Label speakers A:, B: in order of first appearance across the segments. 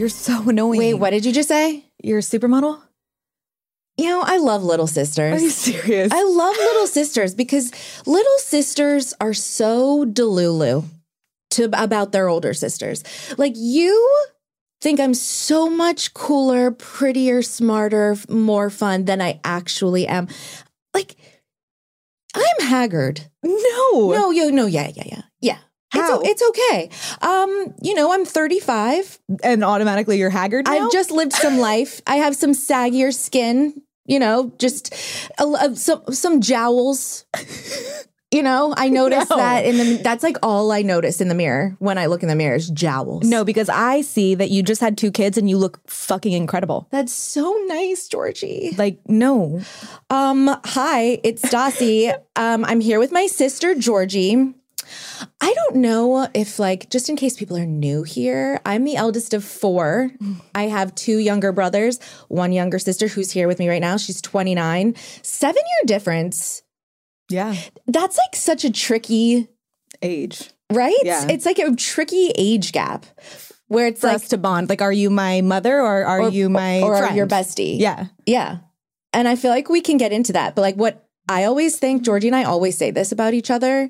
A: You're so annoying.
B: Wait, what did you just say?
A: You're a supermodel?
B: You know, I love little sisters.
A: Are you serious?
B: I love little sisters because little sisters are so delulu about their older sisters. Like, you think I'm so much cooler, prettier, smarter, more fun than I actually am. Like, I'm haggard.
A: No.
B: Yeah.
A: How?
B: It's okay. You know, I'm 35.
A: And automatically you're haggard now?
B: I've just lived some life. I have some saggier skin, you know, just some jowls. You know, I noticed that that's like all I notice in the mirror when I look in the mirror is jowls.
A: No, because I see that you just had 2 kids and you look fucking incredible.
B: That's so nice, Georgie.
A: Like, no.
B: Hi, it's Stassi. I'm here with my sister, Georgie. I don't know if, like, just in case people are new here, I'm the eldest of 4. I have 2 younger brothers, 1 younger sister who's here with me right now. She's 29. 7-year difference.
A: Yeah.
B: That's like such a tricky
A: age.
B: Right?
A: Yeah.
B: It's like a tricky age gap where it's
A: for
B: like
A: us to bond. Like, are you my mother or are you my friend?
B: Your bestie?
A: Yeah.
B: Yeah. And I feel like we can get into that. But like what I always think, Georgie and I always say this about each other.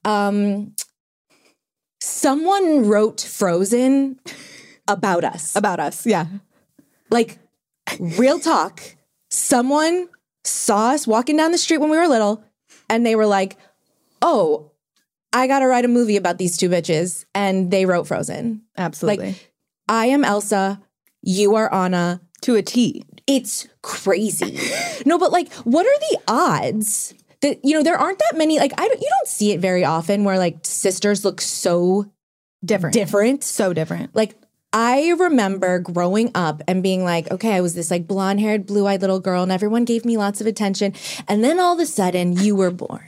B: Someone wrote Frozen about us.
A: About us. Yeah.
B: Like, real talk. Someone saw us walking down the street when we were little and they were like, oh, I got to write a movie about these 2 bitches. And they wrote Frozen.
A: Absolutely.
B: Like, I am Elsa. You are Anna.
A: To a T.
B: It's crazy. No, but like, what are the odds that, you know, there aren't that many, like, you don't see it very often where like sisters look so different.
A: So different.
B: Like, I remember growing up and being like, okay, I was this like blonde-haired, blue-eyed little girl and everyone gave me lots of attention. And then all of a sudden you were born.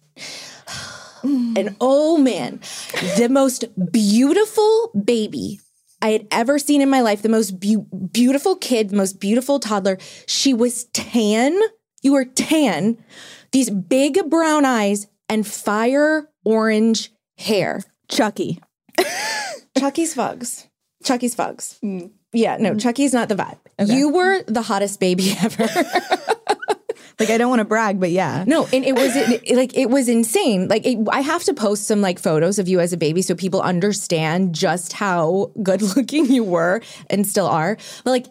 B: And oh man, the most beautiful baby I had ever seen in my life, the most beautiful kid, the most beautiful toddler. She was tan. You were tan. These big brown eyes and fire orange hair.
A: Chucky.
B: Chucky's Fugs. Yeah, no, Chucky's not the vibe. Okay. You were the hottest baby ever.
A: Like, I don't want to brag, but yeah.
B: No, and it was insane. Like, I have to post some like photos of you as a baby so people understand just how good looking you were and still are. But like,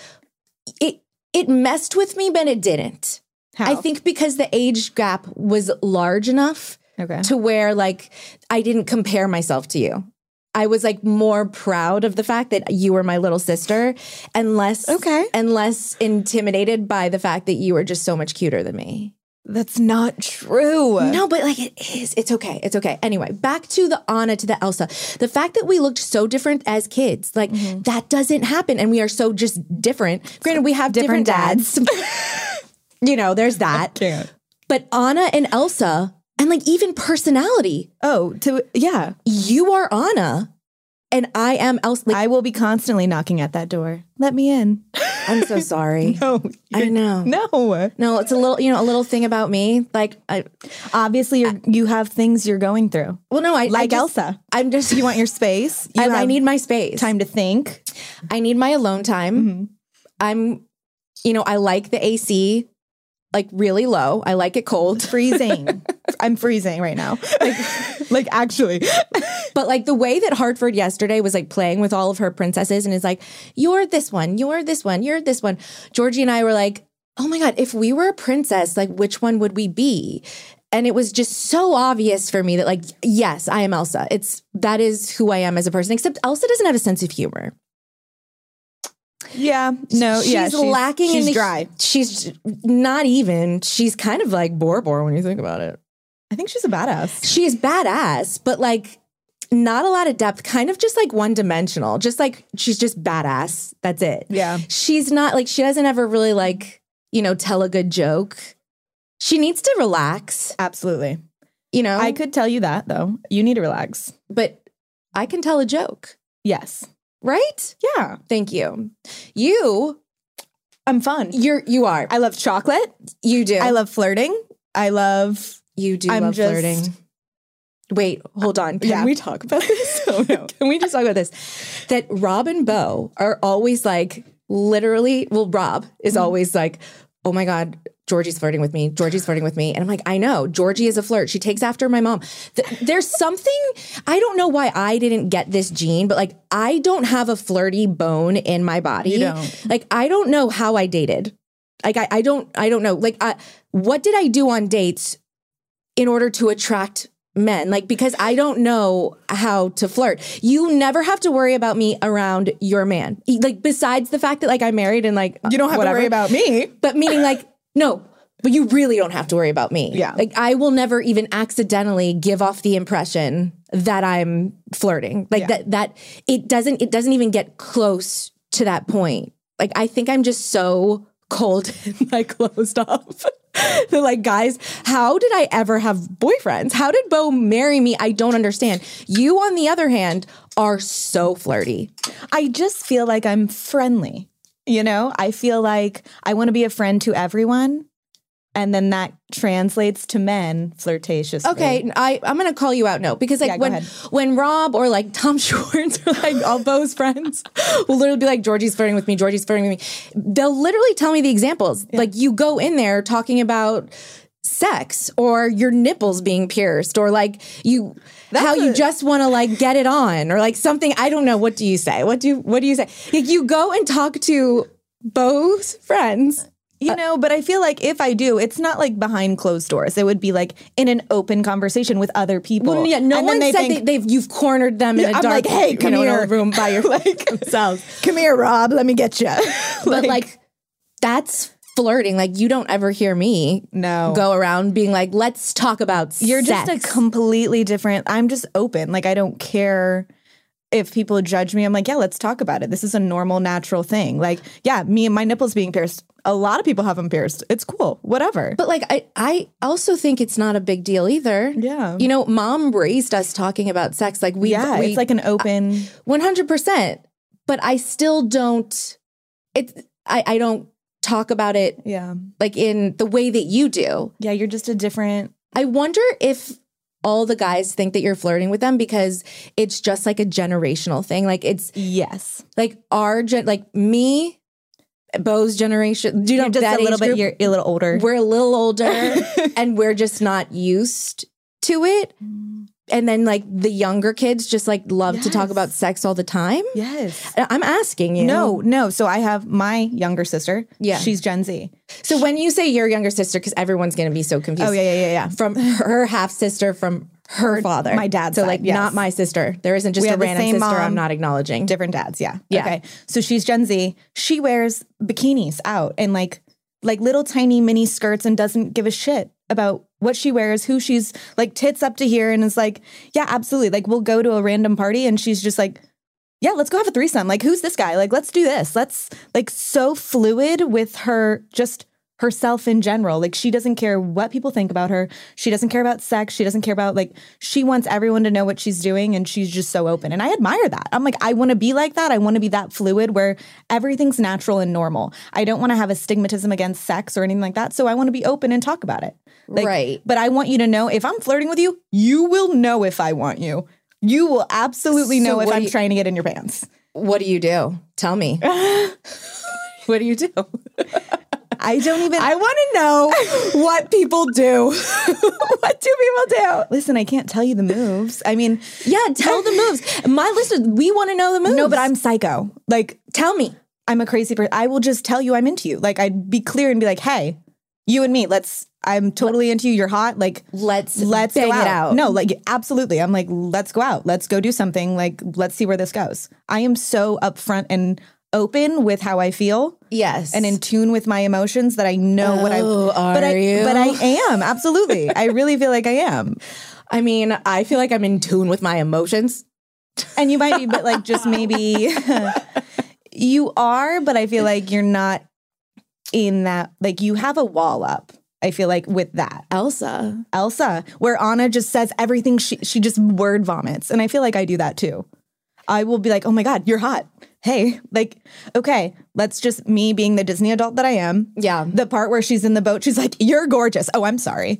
B: it messed with me, but it didn't.
A: How?
B: I think because the age gap was large enough to where like I didn't compare myself to you. I was like more proud of the fact that you were my little sister and less intimidated by the fact that you were just so much cuter than me.
A: That's not true.
B: No, but like it is. It's okay. It's okay. Anyway, back to the Anna, to the Elsa. The fact that we looked so different as kids, like that doesn't happen. And we are so just different. Granted, we have different dads. You know, there's that.
A: I can't.
B: But Anna and Elsa, and like even personality.
A: Yeah.
B: You are Anna and I am Elsa. Like,
A: I will be constantly knocking at that door. Let me in.
B: I'm so sorry.
A: No.
B: I know. No, it's a little thing about me. Like,
A: obviously you have things you're going through.
B: Well, no,
A: Elsa.
B: I'm just,
A: you want your space.
B: I need my space.
A: Time to think.
B: I need my alone time. Mm-hmm. I like the AC. Like really low. I like it cold.
A: Freezing. I'm freezing right now. Like actually.
B: But like the way that Hartford yesterday was like playing with all of her princesses and is like, you're this one, you're this one, you're this one. Georgie and I were like, oh my God, if we were a princess, like which one would we be? And it was just so obvious for me that like, yes, I am Elsa. That is who I am as a person, except Elsa doesn't have a sense of humor.
A: Yeah, no,
B: she's lacking.
A: She's dry.
B: She's not even. She's kind of like Bor when you think about it.
A: I think she's a badass.
B: She's badass, but like not a lot of depth. Kind of just like one dimensional. Just like she's just badass. That's it.
A: Yeah.
B: She's not like she doesn't ever really like tell a good joke. She needs to relax.
A: Absolutely. I could tell you that though. You need to relax.
B: But I can tell a joke.
A: Yes.
B: Right?
A: Yeah.
B: Thank you.
A: I'm fun.
B: You are.
A: I love chocolate.
B: You do.
A: I love flirting.
B: You do love flirting. Wait, hold on. Can we talk about this? Oh, no. Can we just talk about this? That Rob and Bo are always like, literally, well, Rob is always like, oh my God, Georgie's flirting with me. Georgie's flirting with me. And I'm like, I know. Georgie is a flirt. She takes after my mom. There's something, I don't know why I didn't get this gene, but like, I don't have a flirty bone in my body.
A: You don't.
B: Like, I don't know how I dated. Like, I don't know. Like, what did I do on dates in order to attract men? Like, because I don't know how to flirt. You never have to worry about me around your man. Like, besides the fact that like I'm married and like
A: You don't have to worry about me.
B: But meaning like, no, but you really don't have to worry about me.
A: Yeah.
B: Like I will never even accidentally give off the impression that I'm flirting. Like that it doesn't even get close to that point. Like I think I'm just so cold and like closed off. They're like, guys, how did I ever have boyfriends? How did Bo marry me? I don't understand. You, on the other hand, are so flirty.
A: I just feel like I'm friendly. You know, I feel like I want to be a friend to everyone. And then that translates to men flirtatiously.
B: Okay, I'm going to call you out no. Because like when Rob or like Tom Schwartz or like all Bo's friends will literally be like, Georgie's flirting with me, Georgie's flirting with me. They'll literally tell me the examples. Yeah. Like you go in there talking about sex or your nipples being pierced or like you just want to like get it on or like something. I don't know. What do you say? What do you say? Like you go and talk to Bo's friends.
A: You know, but I feel like if I do, it's not like behind closed doors. It would be like in an open conversation with other people.
B: Well, yeah, no one said you've cornered them in a dark
A: like, hey, come here.
B: Room by your
A: like,
B: themselves.
A: Come here, Rob. Let me get you.
B: But like, that's flirting. Like you don't ever hear me go around being like, let's talk about
A: You're
B: sex.
A: just a completely different. I'm just open. Like I don't care. If people judge me, I'm like, yeah, let's talk about it. This is a normal, natural thing. Like, yeah, me and my nipples being pierced. A lot of people have them pierced. It's cool. Whatever.
B: But like, I also think it's not a big deal either.
A: Yeah.
B: You know, mom raised us talking about sex. Like
A: it's like an open
B: 100%. But I still don't, I don't talk about it.
A: Yeah.
B: Like in the way that you do.
A: Yeah. You're just a different.
B: I wonder if all the guys think that you're flirting with them because it's just like a generational thing. Like it's like like me, Bo's generation.
A: You're just a little bit. You're a little older.
B: We're a little older, and we're just not used to it. And then like the younger kids just like love to talk about sex all the time.
A: Yes.
B: I'm asking you.
A: No. So I have my younger sister. Yeah. She's Gen Z.
B: So when you say your younger sister, because everyone's going to be so confused.
A: Oh, yeah.
B: From her half sister, from her father.
A: My dad's
B: so
A: side,
B: like not my sister. There isn't just a random sister mom, I'm not acknowledging.
A: Different dads. Yeah. Okay. So she's Gen Z. She wears bikinis out and like little tiny mini skirts and doesn't give a shit about what she wears, who she's like tits up to here. And is like, yeah, absolutely. Like we'll go to a random party and she's just like, yeah, let's go have a threesome. Like, who's this guy? Like, let's do this. Let's like so fluid with her, just herself in general. Like she doesn't care what people think about her. She doesn't care about sex. She doesn't care about like, she wants everyone to know what she's doing. And she's just so open. And I admire that. I'm like, I want to be like that. I want to be that fluid where everything's natural and normal. I don't want to have a stigmatism against sex or anything like that. So I want to be open and talk about it. Like,
B: right.
A: But I want you to know if I'm flirting with you, you will know if I want you. You will absolutely know if I'm trying to get in your pants.
B: What do you do? Tell me. What do you do?
A: I don't even.
B: I want to know what people do. What do people do?
A: Listen, I can't tell you the moves. I mean,
B: yeah, tell the moves. My listeners, we want to know the moves.
A: No, but I'm psycho. Like,
B: tell me.
A: I'm a crazy person. I will just tell you I'm into you. Like, I'd be clear and be like, hey, you and me, I'm totally into you. You're hot. Like, let's
B: bang
A: go out.
B: It out.
A: No, like, absolutely. I'm like, let's go out. Let's go do something. Like, let's see where this goes. I am so upfront and open with how I feel.
B: Yes.
A: And in tune with my emotions that I know what I... But I am. Absolutely. I really feel like I am.
B: I mean, I feel like I'm in tune with my emotions.
A: And you might be, but like just maybe... You are, but I feel like you're not in that... Like you have a wall up. I feel like with that. Elsa, where Anna just says everything, she just word vomits. And I feel like I do that too. I will be like, oh my God, you're hot. Hey, like, okay, let's just me being the Disney adult that I am.
B: Yeah.
A: The part where she's in the boat, she's like, you're gorgeous. Oh, I'm sorry.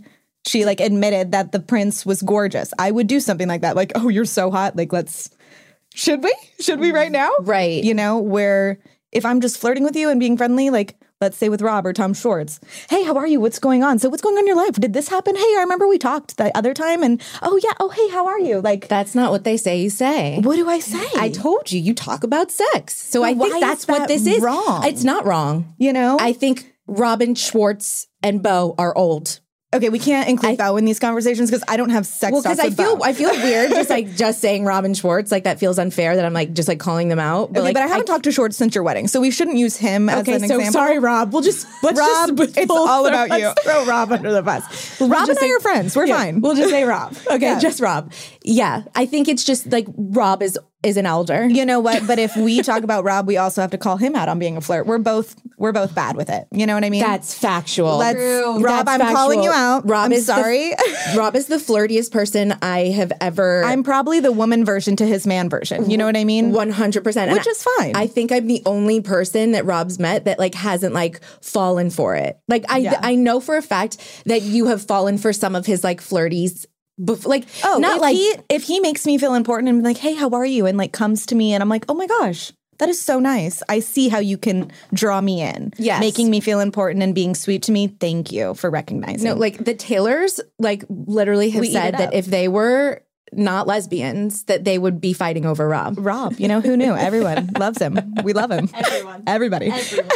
A: she like admitted that the prince was gorgeous. I would do something like that. Like, oh, you're so hot. Like, should we right now?
B: Right.
A: You know, where if I'm just flirting with you and being friendly, like, let's say with Rob or Tom Schwartz. Hey, how are you? What's going on? So what's going on in your life? Did this happen? Hey, I remember we talked that other time and oh yeah. Oh, hey, how are you? Like,
B: That's not what they say you say.
A: what do I say?
B: I told you talk about sex. So I
A: why
B: think
A: is
B: that's what
A: that
B: this is.
A: wrong?
B: It's not wrong.
A: You know?
B: I think Robin Schwartz and Bo are old.
A: Okay, we can't include Bo in these conversations because I don't have sex
B: Well,
A: talks
B: because
A: with Bo.
B: I feel weird just saying Robin Schwartz, like that feels unfair that I'm like just like calling them out. But
A: Okay,
B: like,
A: but I haven't talked to Schwartz since your wedding, so we shouldn't use him as an example.
B: sorry, Rob. Let's
A: Rob,
B: just
A: it's all about you.
B: let's throw Rob under the bus.
A: Rob and I are friends. We're fine.
B: We'll just say Rob. Okay,
A: Yeah.
B: just Rob. Yeah, I think it's just like Rob is an elder.
A: You know what? But if we talk about Rob, we also have to call him out on being a flirt. We're both bad with it. You know what I mean?
B: That's factual.
A: Rob, I'm
B: factual.
A: calling you out.
B: Rob
A: I'm
B: is
A: sorry.
B: Rob is the flirtiest person I have ever.
A: I'm probably the woman version to his man version. You know what I mean?
B: 100%.
A: Which is fine.
B: I think I'm the only person that Rob's met that like hasn't like fallen for it. Like I know for a fact that you have fallen for some of his like flirties. Like, not like
A: if he makes me feel important and be like, hey, how are you? And like comes to me and I'm like, oh my gosh, that is so nice. I see how you can draw me in.
B: Yes.
A: Making me feel important and being sweet to me. Thank you for recognizing.
B: no, like the Taylors like literally have
A: We eat
B: said
A: it
B: that
A: up.
B: if they were not lesbians, that they would be fighting over Rob.
A: Rob, you know, who knew? Everyone loves him. We love him. Everybody.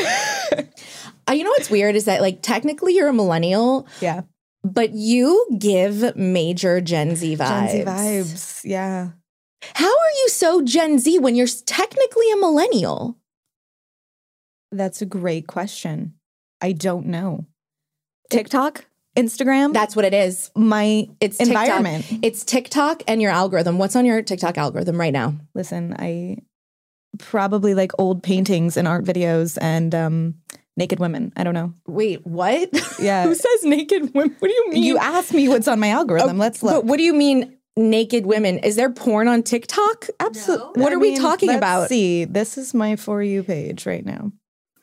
B: You know what's weird is that like technically you're a millennial,
A: Yeah.
B: but you give major Gen Z vibes.
A: Gen Z vibes. Yeah.
B: How are you so Gen Z when you're technically a millennial?
A: That's a great question. I don't know. TikTok? Instagram?
B: That's what it is.
A: It's
B: TikTok.
A: environment.
B: It's TikTok and your algorithm. What's on your TikTok algorithm right now?
A: Listen, I probably like old paintings and art videos and naked women. I don't know.
B: Wait, what?
A: Yeah.
B: Who says naked women? What do you mean?
A: You asked me what's on my algorithm. Let's look.
B: But what do you mean naked women? Is there porn on TikTok?
A: Absolutely.
B: What are we talking about?
A: Let's see. This is my For You page right now.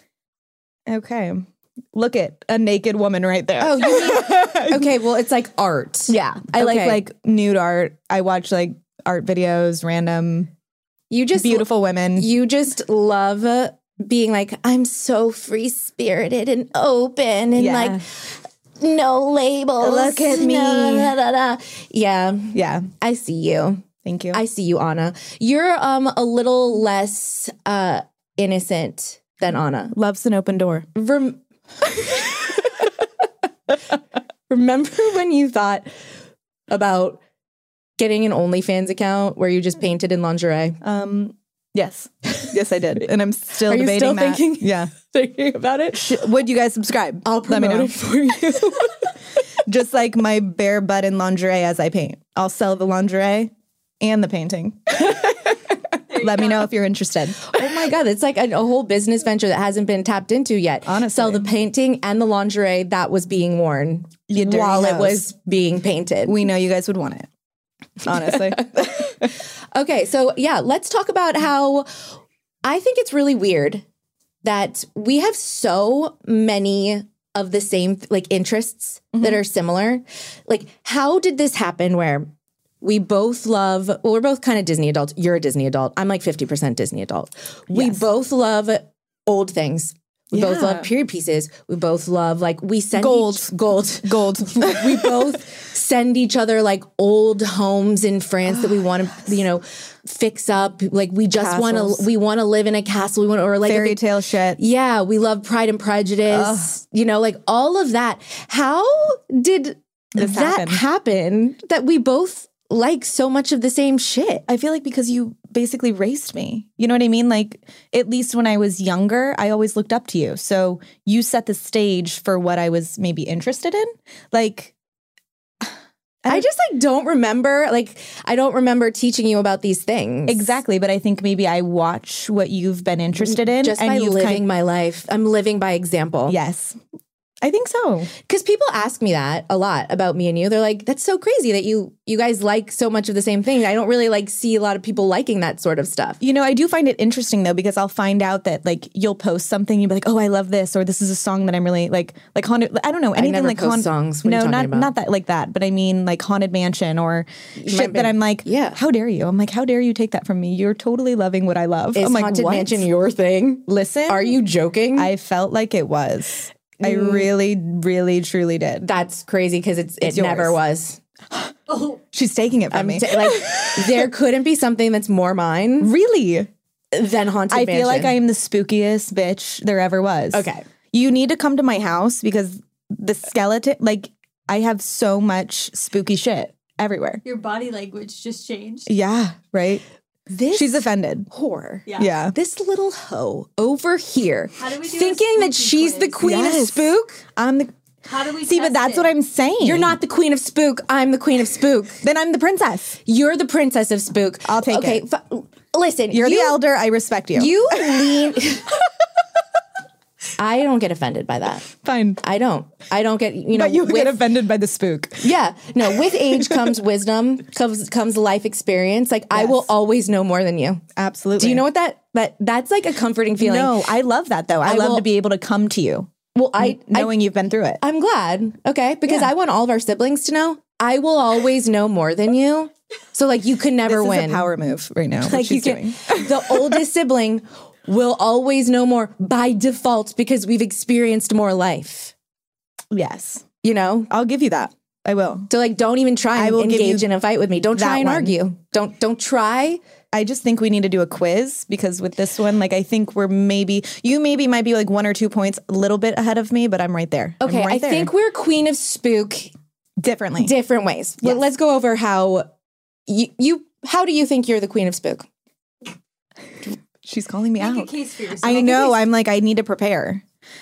A: Okay. Look at a naked woman right there.
B: Oh, you mean, okay. Well, it's like art.
A: Yeah. I
B: Okay.
A: like nude art. I watch like art videos, random
B: You just
A: beautiful women.
B: You just love being like, I'm so free spirited and open and
A: Yeah.
B: like no labels.
A: Look at me.
B: Yeah,
A: Yeah.
B: I see you.
A: Thank you.
B: I see you, Anna. You're a little less innocent than Anna.
A: Love's an open door.
B: Remember when you thought about getting an OnlyFans account where you just painted in lingerie?
A: Yes. Yes, I did. And I'm still
B: Are you
A: debating
B: still
A: that.
B: thinking?
A: Yeah.
B: Thinking about it?
A: Would you guys subscribe?
B: I'll
A: Let me
B: promote
A: know.
B: it for you.
A: Just like my bare butt in lingerie as I paint. I'll sell the lingerie and the painting. Let me know if you're interested.
B: Oh my God, it's like a whole business venture that hasn't been tapped into yet.
A: Honestly.
B: Sell the painting and the lingerie that was being worn
A: You dirty
B: while it
A: house.
B: was being painted.
A: We know you guys would want it. Honestly.
B: Okay, so yeah, let's talk about how I think it's really weird that we have so many of the same like interests that are similar. Like, how did this happen where we both love, well, we're both kind of Disney adults. You're a Disney adult. I'm like 50% Disney adult. We
A: Yes.
B: both love old things. We both
A: Yeah.
B: love period pieces. We both love like we send
A: Gold.
B: gold.
A: Gold.
B: We both send each other like old homes in France that we want to, fix up. Like we just want
A: Castles.
B: to, we want to live in a castle. We want, or like,
A: Fairy tale shit.
B: yeah, we love Pride and Prejudice. Like all of that. How did
A: This
B: that
A: happen.
B: happen that we both like so much of the same shit?
A: I feel like because you basically raised me. You know what I mean? Like, at least when I was younger, I always looked up to you. So you set the stage for what I was maybe interested in. Like,
B: I just like don't remember. Like I don't remember teaching you about these things.
A: exactly. But I think maybe I watch what you've been interested in.
B: Just
A: and
B: by
A: you've
B: living my life. I'm living by example.
A: Yes. I think so.
B: Because people ask me that a lot about me and you. They're like, that's so crazy that you guys like so much of the same thing. I don't really like see a lot of people liking that sort of stuff.
A: You know, I do find it interesting though, because I'll find out that like you'll post something, you'll be like, oh, I love this, or this is a song that I'm really like Haunted. I don't know anything
B: never
A: like
B: post songs. What are you talking about?
A: not that like that, but I mean like Haunted Mansion or shit that I'm like,
B: Yeah.
A: how dare you? I'm like, how dare you take that from me? You're totally loving what I love.
B: Is
A: I'm like,
B: Haunted
A: what?
B: Mansion your thing?
A: Listen,
B: Are you joking?
A: I felt like it was. I really, really, truly did.
B: That's crazy because it never
A: yours.
B: was.
A: She's taking it from me.
B: Like there couldn't be something that's more mine
A: Really?
B: than Haunted
A: I
B: Mansion.
A: feel like I am the spookiest bitch there ever was.
B: Okay.
A: You need to come to my house because the skeleton, like, I have so much spooky shit everywhere.
C: Your body language just changed.
A: Yeah, right?
B: This
A: She's offended.
B: whore.
A: Yeah.
B: This little hoe over here
C: How do we do a
B: thinking that
C: spooky
B: she's the
C: quiz?
B: queen of
A: Yes.
B: spook.
A: I'm the.
C: How do we
A: See, but
C: test
A: that's
C: it?
A: what I'm saying.
B: You're not the queen of spook. I'm the queen of spook.
A: Then I'm the princess.
B: You're the princess of spook.
A: I'll take
B: okay,
A: it.
B: Listen,
A: You're the elder. I respect you.
B: You lean. I don't get offended by that.
A: Fine.
B: I don't get, you know.
A: But you
B: with-
A: get offended by the spook.
B: Yeah. No, with age comes wisdom, comes life experience. Like I will always know more than you.
A: Absolutely.
B: Do you know what that's like a comforting feeling?
A: No, I love that though. I love
B: will-
A: to be able to come to you
B: Well, I
A: knowing you've been through it.
B: I'm glad. Okay. Because
A: Yeah.
B: I want all of our siblings to know I will always know more than you. So like you could never
A: This
B: win.
A: is a power move right now. What
B: Like
A: she's
B: you
A: doing.
B: the oldest sibling will always know more by default because we've experienced more life.
A: Yes.
B: You know?
A: I'll give you that. I will.
B: So like don't even try
A: I
B: and
A: will give
B: engage
A: you
B: in a fight with me. Don't try
A: that
B: and
A: one.
B: argue. Don't try.
A: I just think we need to do a quiz because with this one, like I think you might be like 1 or 2 points a little bit ahead of me, but I'm right there.
B: Okay,
A: I'm right
B: I
A: there.
B: think we're queen of spook
A: differently.
B: different ways.
A: Yes.
B: Let's go over how you how do you think you're the queen of spook?
A: She's calling me
C: Make a
A: out.
C: case for yourself.
A: I know. I'm like, I need to prepare.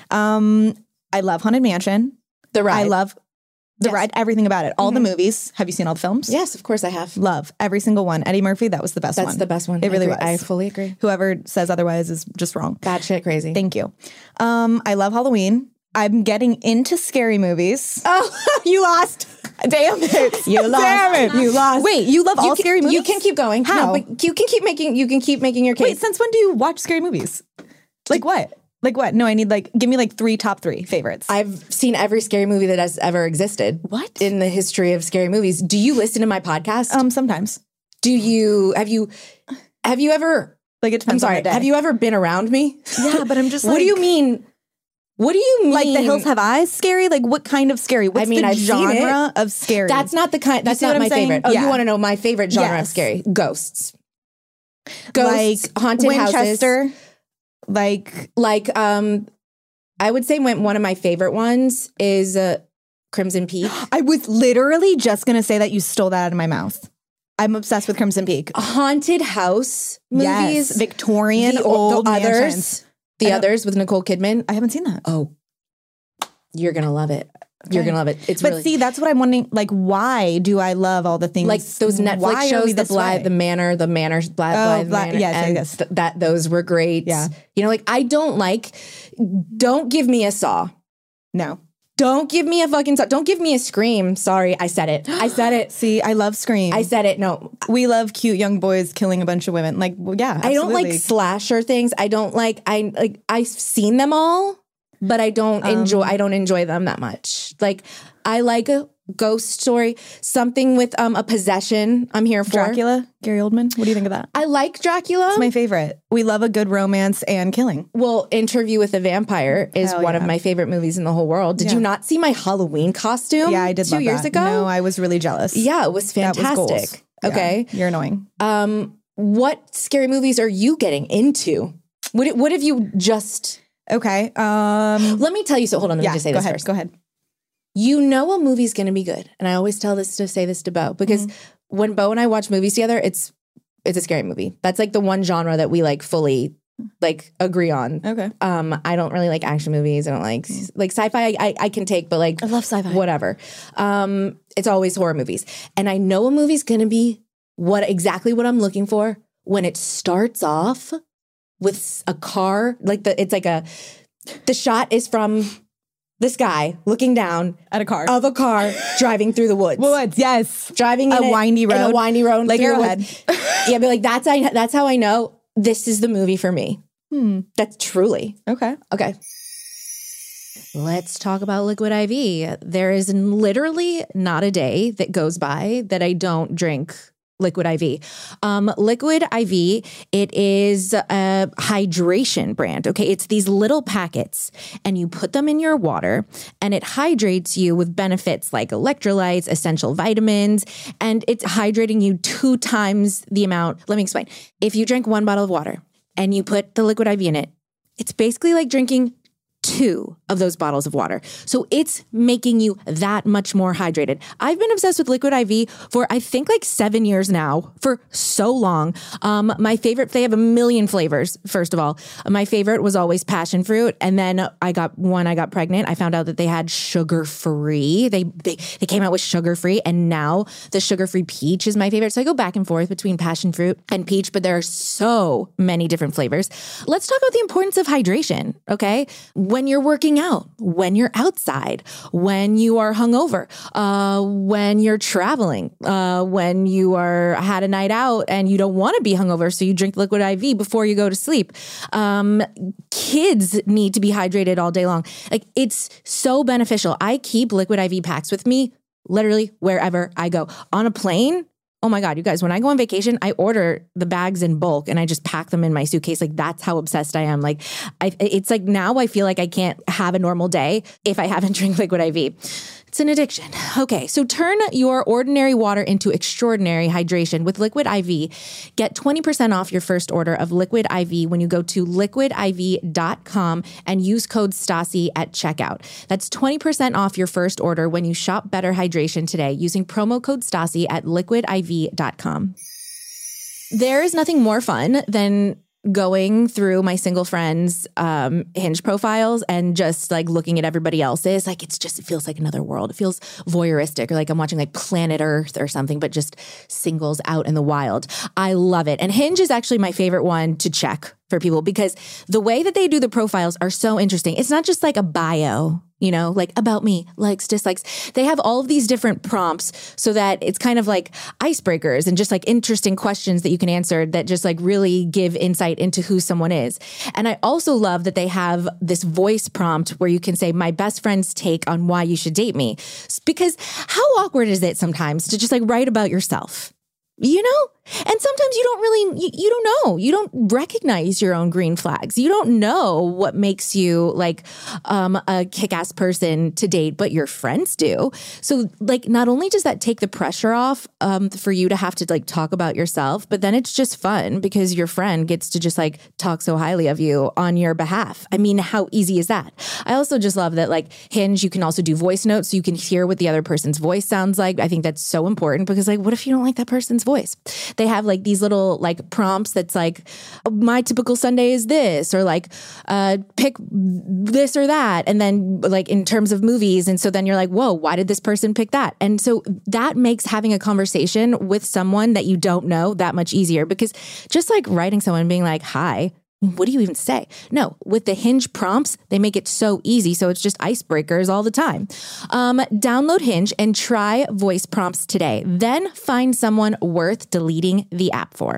A: I love Haunted Mansion.
B: The ride.
A: I love the
B: Yes.
A: ride, everything about it. All the movies. Have you seen all the films?
B: Yes, of course I have.
A: Love every single one. Eddie Murphy, that was the best one.
B: That's the best one.
A: It really
B: I
A: was.
B: agree. I fully agree.
A: Whoever says otherwise is just wrong.
B: Bad shit crazy.
A: Thank you. I love Halloween. I'm getting into scary movies.
B: Oh, you lost.
A: Damn it.
B: You lost.
A: Damn it.
B: You lost.
A: Wait, you love all scary movies?
B: You can keep going.
A: How?
B: No, but you can keep making your case.
A: Wait, since when do you watch scary movies? Like what? Like what? No, I need give me top 3 favorites.
B: I've seen every scary movie that has ever existed.
A: What?
B: In the history of scary movies. Do you listen to my podcast?
A: Sometimes.
B: Have you ever
A: Like it
B: I'm
A: depends on
B: sorry,
A: the day.
B: have you ever been around me?
A: Yeah, but I'm just
B: What do you mean? What do you mean?
A: Like The Hills Have Eyes scary? Like what kind of scary? What's the
B: I've seen it.
A: genre of scary?
B: That's not the kind. That's
A: see
B: not
A: what
B: my
A: I'm saying?
B: favorite. Oh,
A: Yeah.
B: you want to know my favorite genre of
A: Yes.
B: scary? Ghosts.
A: like
B: Haunted
A: Winchester.
B: houses.
A: Like
B: I would say one of my favorite ones is Crimson Peak.
A: I was literally just gonna say that you stole that out of my mouth. I'm obsessed with Crimson Peak.
B: Haunted house movies.
A: Yes, Victorian old
B: others.
A: mansions.
B: The
A: I don't-
B: others with Nicole Kidman.
A: I haven't seen that.
B: Oh, you're gonna love it. You're
A: Okay.
B: gonna love it. It's
A: But
B: really
A: see, that's what I'm wondering. Like, why do I love all the things?
B: like those
A: Why
B: Netflix
A: are we
B: shows,
A: this way?
B: the Manor, Blythe Manor,
A: yes,
B: and
A: yes.
B: that those were great.
A: Yeah.
B: You know, like don't give me a Saw.
A: No.
B: Don't give me a fucking Saw. Don't give me a Scream. Sorry, I said it. I said it.
A: See, I love Scream.
B: I said it. No,
A: we love cute young boys killing a bunch of women. Like, well, yeah,
B: I don't like
A: absolutely.
B: slasher things. I've seen them all, but I don't enjoy them that much. Like I like a ghost story, something with a possession. I'm here for
A: Dracula, Gary Oldman. What do you think of that?
B: I like Dracula.
A: It's my favorite. We love a good romance and killing.
B: Well, Interview with a Vampire is
A: Hell
B: one of
A: yeah.
B: my favorite movies in the whole world. Did you not see my Halloween costume?
A: Yeah, I did.
B: 2
A: love
B: years
A: that.
B: ago.
A: No, I was really jealous.
B: Yeah, it was
A: That was
B: fantastic.
A: goals. Yeah,
B: Okay.
A: you're annoying.
B: What scary movies are you getting into? What have you just?
A: Okay.
B: Let me tell you. So hold on. Let me just say
A: go
B: this
A: ahead.
B: first.
A: Go ahead.
B: You know a movie's going to be good, and I always say this to Bo because when Bo and I watch movies together, it's a scary movie. That's like the one genre that we like fully like agree on.
A: Okay.
B: I don't really like action movies. I don't like sci-fi. I can take, but like
A: I love sci-fi.
B: whatever. It's always horror movies, and I know a movie's going to be exactly what I'm looking for when it starts off with a car. The shot is from this guy looking down
A: At a car.
B: of a car driving through the woods.
A: Woods, yes.
B: Driving
A: A
B: in
A: windy road.
B: In a windy road.
A: Like
B: through the
A: Arrowhead.
B: woods. Yeah, be like, that's how I know this is the movie for me. That's truly.
A: Okay.
B: Okay. Let's talk about Liquid IV. There is literally not a day that goes by that I don't drink Liquid IV. Liquid IV, it is a hydration brand. Okay. It's these little packets and you put them in your water and it hydrates you with benefits like electrolytes, essential vitamins, and it's hydrating you 2 times the amount. Let me explain. If you drink 1 bottle of water and you put the Liquid IV in it, it's basically like drinking 2 of those bottles of water. So it's making you that much more hydrated. I've been obsessed with Liquid IV for I think like 7 years now, for so long. My favorite, they have a million flavors. First of all, my favorite was always passion fruit. And then when I got pregnant, I found out that they had sugar-free. They came out with sugar-free, and now the sugar-free peach is my favorite. So I go back and forth between passion fruit and peach, but there are so many different flavors. Let's talk about the importance of hydration, okay? When you're working out, when you're outside, when you are hungover, when you're traveling, when you had a night out and you don't want to be hungover, so you drink Liquid IV before you go to sleep. Kids need to be hydrated all day long. Like, it's so beneficial. I keep Liquid IV packs with me literally wherever I go. On a plane, oh my God, you guys, when I go on vacation, I order the bags in bulk and I just pack them in my suitcase. Like, that's how obsessed I am. Like, it's like now I feel like I can't have a normal day if I haven't drank Liquid IV. It's an addiction. Okay, so turn your ordinary water into extraordinary hydration with Liquid IV. Get 20% off your first order of Liquid IV when you go to liquidiv.com and use code Stassi at checkout. That's 20% off your first order when you shop Better Hydration today using promo code Stassi at liquidiv.com. There is nothing more fun than going through my single friends' Hinge profiles and just like looking at everybody else's. Like, it feels like another world. It feels voyeuristic, or like I'm watching like Planet Earth or something, but just singles out in the wild. I love it. And Hinge is actually my favorite one to check for people because the way that they do the profiles are so interesting. It's not just like a bio, you know, like about me, likes, dislikes. They have all of these different prompts so that it's kind of like icebreakers and just like interesting questions that you can answer that just like really give insight into who someone is. And I also love that they have this voice prompt where you can say, my best friend's take on why you should date me. Because how awkward is it sometimes to just like write about yourself? You know? And sometimes you don't really, you don't know. You don't recognize your own green flags. You don't know what makes you like a kick-ass person to date, but your friends do. So like, not only does that take the pressure off for you to have to like talk about yourself, but then it's just fun because your friend gets to just like talk so highly of you on your behalf. I mean, how easy is that? I also just love that like Hinge, you can also do voice notes so you can hear what the other person's voice sounds like. I think that's so important because like, what if you don't like that person's voice? They have like these little like prompts that's like, my typical Sunday is this, or like pick this or that. And then like in terms of movies. And so then you're like, whoa, why did this person pick that? And so that makes having a conversation with someone that you don't know that much easier, because just like writing someone and being like, hi, what do you even say? No, with the Hinge prompts, they make it so easy. So it's just icebreakers all the time. Download Hinge and try voice prompts today. Then find someone worth deleting the app for.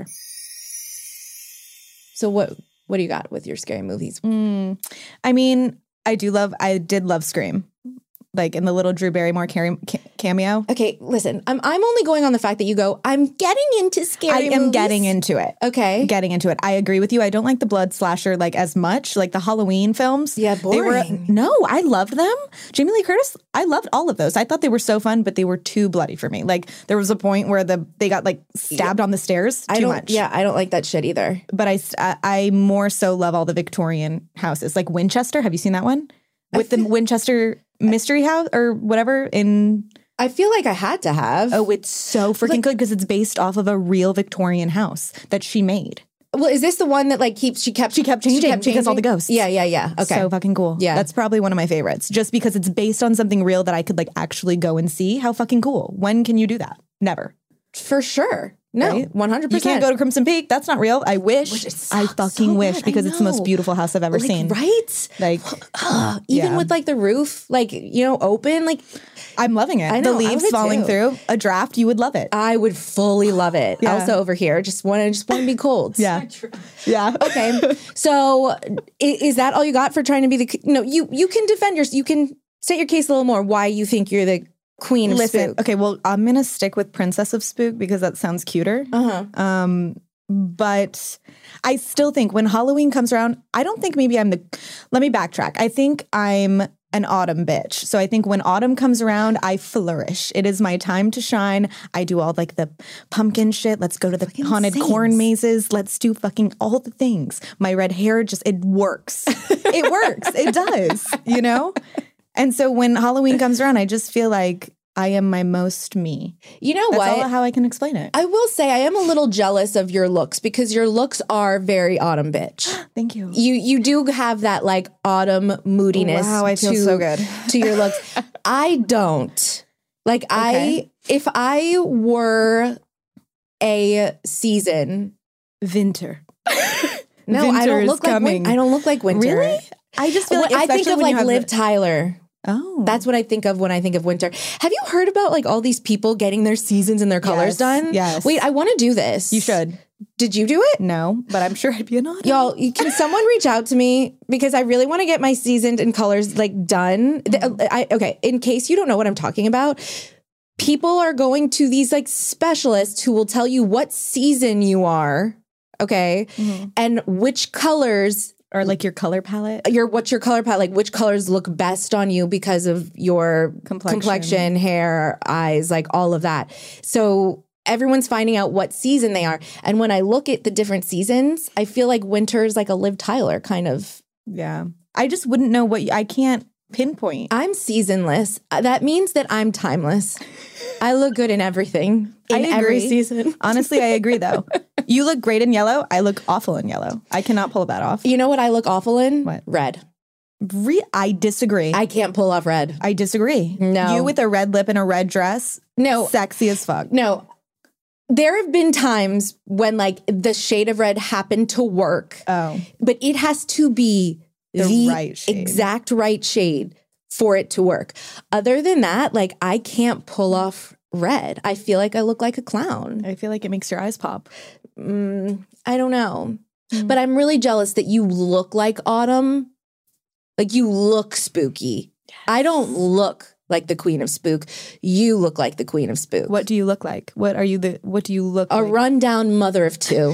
B: So what do you got with your scary movies?
A: I mean, I did love Scream. Like in the little Drew Barrymore cameo.
B: Okay, listen, I'm only going on the fact that you go, I'm getting into scary movies.
A: I am getting into it.
B: Okay.
A: Getting into it. I agree with you. I don't like the blood slasher like as much, like the Halloween films.
B: Yeah, boring.
A: No, I loved them. Jamie Lee Curtis, I loved all of those. I thought they were so fun, but they were too bloody for me. Like there was a point where they got like stabbed on the stairs too much.
B: Yeah, I don't like that shit either.
A: But I more so love all the Victorian houses. Like Winchester, have you seen that one? With the Winchester Mystery House or whatever
B: I feel like I had to have.
A: Oh, it's so freaking good because it's based off of a real Victorian house that she made.
B: Well, is this the one that like she kept changing
A: because all the ghosts?
B: Yeah. Okay.
A: So fucking cool.
B: Yeah.
A: That's probably one of my favorites just because it's based on something real that I could like actually go and see. How fucking cool. When can you do that? Never.
B: For sure. No,
A: right?
B: 100%.
A: You can't go to Crimson Peak. That's not real. I wish.
B: Which it
A: I
B: sucks
A: fucking
B: so
A: wish
B: bad.
A: because
B: I
A: it's the most
B: know.
A: beautiful house I've ever
B: Like,
A: seen.
B: right?
A: Like,
B: Even
A: yeah.
B: with like the roof, like, you know, open, like
A: I'm loving it.
B: I know,
A: The
B: I
A: leaves
B: would
A: falling
B: too.
A: through. A draft, you would love it.
B: I would fully love it.
A: Yeah.
B: Also over here, just want to be cold.
A: Yeah. Yeah.
B: Okay. So is that all you got for trying to be the? No, you can defend you can state your case a little more. Why you think you're the queen of
A: Listen,
B: spook?
A: okay, well, I'm going to stick with Princess of Spook because that sounds cuter. But I still think when Halloween comes around, I don't think maybe I'm let me backtrack. I think I'm an autumn bitch. So I think when autumn comes around, I flourish. It is my time to shine. I do all like the pumpkin shit. Let's go to the haunted corn mazes. Let's do fucking all the things. My red hair it works. It works. It does, you know? And so when Halloween comes around, I just feel like I am my most me.
B: You know
A: That's
B: what?
A: all how I can explain it.
B: I will say I am a little jealous of your looks because your looks are very autumn bitch.
A: Thank you.
B: You do have that like autumn moodiness.
A: Wow, I feel so good.
B: To your looks. I don't. Like
A: Okay.
B: if I were a season,
A: Winter.
B: no, I
A: Winter
B: don't
A: is
B: look like
A: coming.
B: I don't look like winter.
A: Really? I just feel like
B: I think
A: especially
B: of
A: when you
B: like
A: have
B: Liv
A: the-
B: Tyler.
A: Oh.
B: That's what I think of when I think of winter. Have you heard about like all these people getting their seasons and their colors
A: Yes,
B: done?
A: yes.
B: Wait, I want to do this.
A: You should.
B: Did you do it?
A: No, but I'm sure I'd be an autumn.
B: Y'all, can someone reach out to me because I really want to get my seasoned and colors like done. Okay, in case you don't know what I'm talking about, people are going to these like specialists who will tell you what season you are, okay, and which colors
A: Or like your color palette.
B: what's your color palette, like which colors look best on you because of your complexion, hair, eyes, like all of that. So everyone's finding out what season they are. And when I look at the different seasons, I feel like winter's like a Liv Tyler kind of.
A: Yeah. I just wouldn't know I can't pinpoint.
B: I'm seasonless. That means that I'm timeless. I look good in everything. In
A: I
B: every
A: agree.
B: season.
A: Honestly, I agree though. You look great in yellow. I look awful in yellow. I cannot pull that off.
B: You know what I look awful in?
A: What?
B: Red.
A: I disagree.
B: I can't pull off red.
A: I disagree.
B: No.
A: You with a red lip and a red dress.
B: No.
A: Sexy as fuck.
B: No. There have been times when like the shade of red happened to work.
A: Oh.
B: But it has to be the
A: right shade.
B: exact right shade for it to work. Other than that, like I can't pull off red. I feel like I look like a clown.
A: I feel like it makes your eyes pop.
B: I don't know. But I'm really jealous that you look like autumn. Like you look spooky. I don't look like the queen of spook. You look like the queen of spook.
A: What do you look like? What do you look
B: A
A: like?
B: rundown mother of two.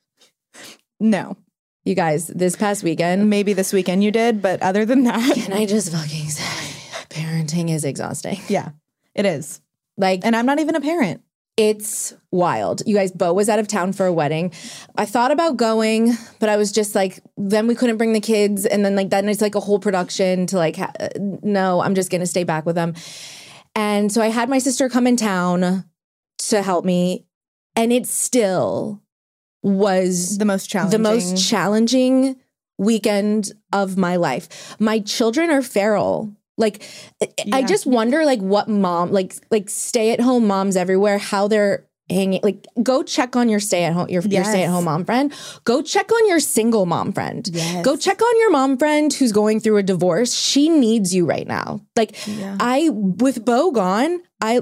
A: No.
B: You guys, this past weekend,
A: Maybe this weekend you did, but other than that,
B: can I just fucking say, parenting is exhausting.
A: yeah, it is.
B: Like,
A: And I'm not even a parent.
B: it's wild. You guys, Bo was out of town for a wedding. I thought about going, but I was just like, then we couldn't bring the kids. And then like, then it's like a whole production to like, no, I'm just going to stay back with them. And so I had my sister come in town to help me. And it still was
A: The most
B: challenging weekend of my life. My children are feral. Like, I just wonder, like, what mom, like stay-at-home moms everywhere, how they're hanging. Like, go check on your stay-at-home, your stay-at-home mom friend. Go check on your single mom friend.
A: Yes.
B: Go check on your mom friend who's going through a divorce. She needs you right now. Like, with Bo gone,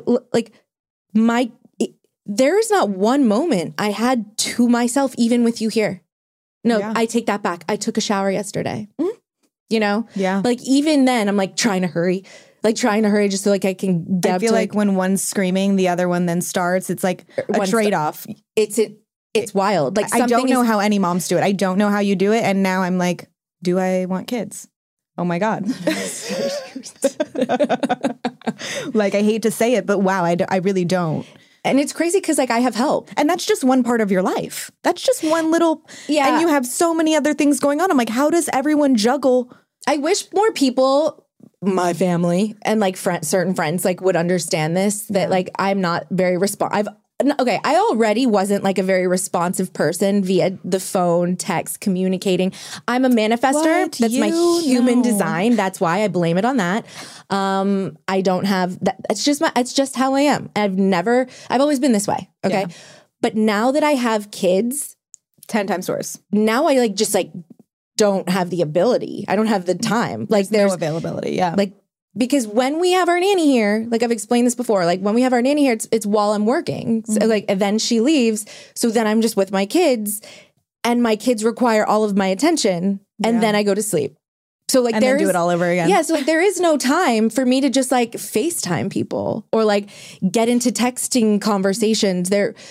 B: there's not one moment I had to myself, even with you here. No, I take that back. I took a shower yesterday. You know?
A: Yeah.
B: Like even then I'm like trying to hurry just so like I can get
A: I
B: up
A: feel
B: to
A: like when one's screaming, the other one then starts. It's like a
B: One
A: trade-off.
B: it's wild. Like
A: I don't know how any moms do it. I don't know how you do it. And now I'm like, do I want kids? Oh my God. Like, I hate to say it, but wow, I really don't.
B: And it's crazy because like I have help.
A: And that's just one part of your life. That's just one little,
B: Yeah.
A: And you have so many other things going on. I'm like, how does everyone juggle?
B: I wish more people, my family and like certain friends like would understand this, that like I'm not very I already wasn't like a very responsive person via the phone, text, communicating. I'm a manifestor.
A: What?
B: That's my
A: You
B: human
A: know.
B: design. That's why I blame it on that. I don't have that. It's just how I am. I've always been this way. Okay.
A: Yeah.
B: But now that I have kids,
A: 10 times worse.
B: now I like just like don't have the ability. I don't have the time. Like
A: No
B: there's
A: availability. Yeah.
B: like because when we have our nanny here, like I've explained this before, like when we have our nanny here, it's while I'm working. So like and then she leaves. So then I'm just with my kids and my kids require all of my attention and then I go to sleep. So like
A: and then do it all over again.
B: Yeah, so like there is no time for me to just like FaceTime people or like get into texting conversations.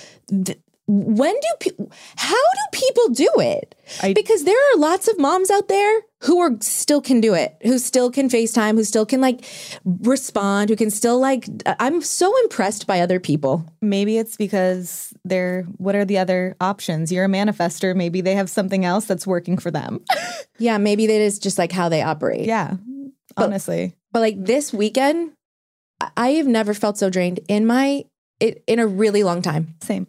B: How do people do it? Because there are lots of moms out there who still can do it, who still can FaceTime, who still can like respond, who can still like, I'm so impressed by other people.
A: Maybe it's because what are the other options? You're a manifester. Maybe they have something else that's working for them.
B: Yeah, maybe that is just like how they operate.
A: Yeah, honestly.
B: But like this weekend, I have never felt so drained in a really long time.
A: Same.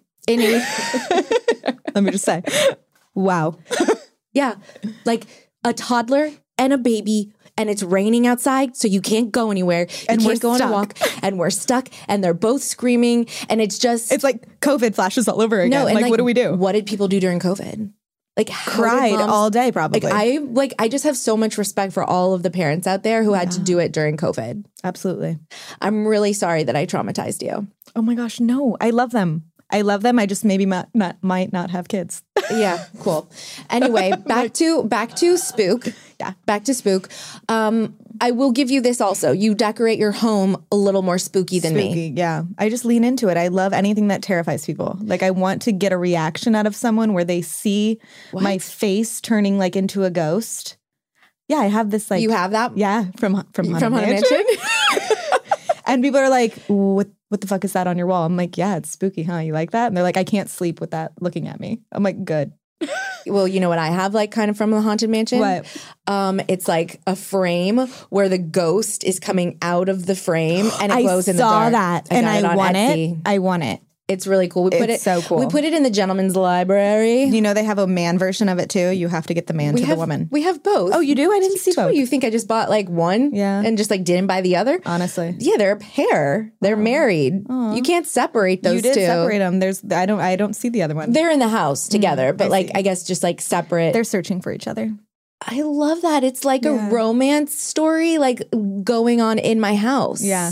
B: Let
A: me just say, wow.
B: Yeah, like a toddler and a baby, and it's raining outside, so you can't go anywhere.
A: And
B: you
A: we're
B: can't go on a
A: stuck.
B: walk, and we're stuck, and they're both screaming, and it's
A: like COVID flashes all over again.
B: No, and
A: like, what do we do?
B: What did people do during COVID? Like
A: cried all day, probably.
B: I just have so much respect for all of the parents out there who had to do it during COVID.
A: Absolutely.
B: I'm really sorry that I traumatized you.
A: Oh my gosh, no! I love them. I just maybe might not have kids.
B: Yeah, cool. Anyway, back to Spook. Yeah, back to Spook. I will give you this also. You decorate your home a little more spooky than me.
A: Yeah. I just lean into it. I love anything that terrifies people. Like I want to get a reaction out of someone where they see my face turning like into a ghost. Yeah, I have this like
B: you have that?
A: Yeah, from Haunted
B: Mansion.
A: And people are like, what the fuck is that on your wall? I'm like, yeah, it's spooky, huh? You like that? And they're like, I can't sleep with that looking at me. I'm like, good.
B: Well, you know what I have like kind of from the Haunted Mansion?
A: What?
B: It's like a frame where the ghost is coming out of the frame and it glows in the dark.
A: I saw that and I want it. I want it.
B: It's really cool.
A: It's so cool.
B: We put it in the gentleman's library.
A: You know, they have a man version of it too. You have to get the man to the woman.
B: We have both.
A: Oh, you do? I didn't see both.
B: You think I just bought like one?
A: Yeah.
B: And just like didn't buy the other?
A: Honestly.
B: Yeah, they're a pair. They're married. You can't separate those two.
A: You did separate them. I don't see the other one.
B: They're in the house together, but I guess just like separate.
A: They're searching for each other.
B: I love that. It's like a romance story like going on in my house.
A: Yeah.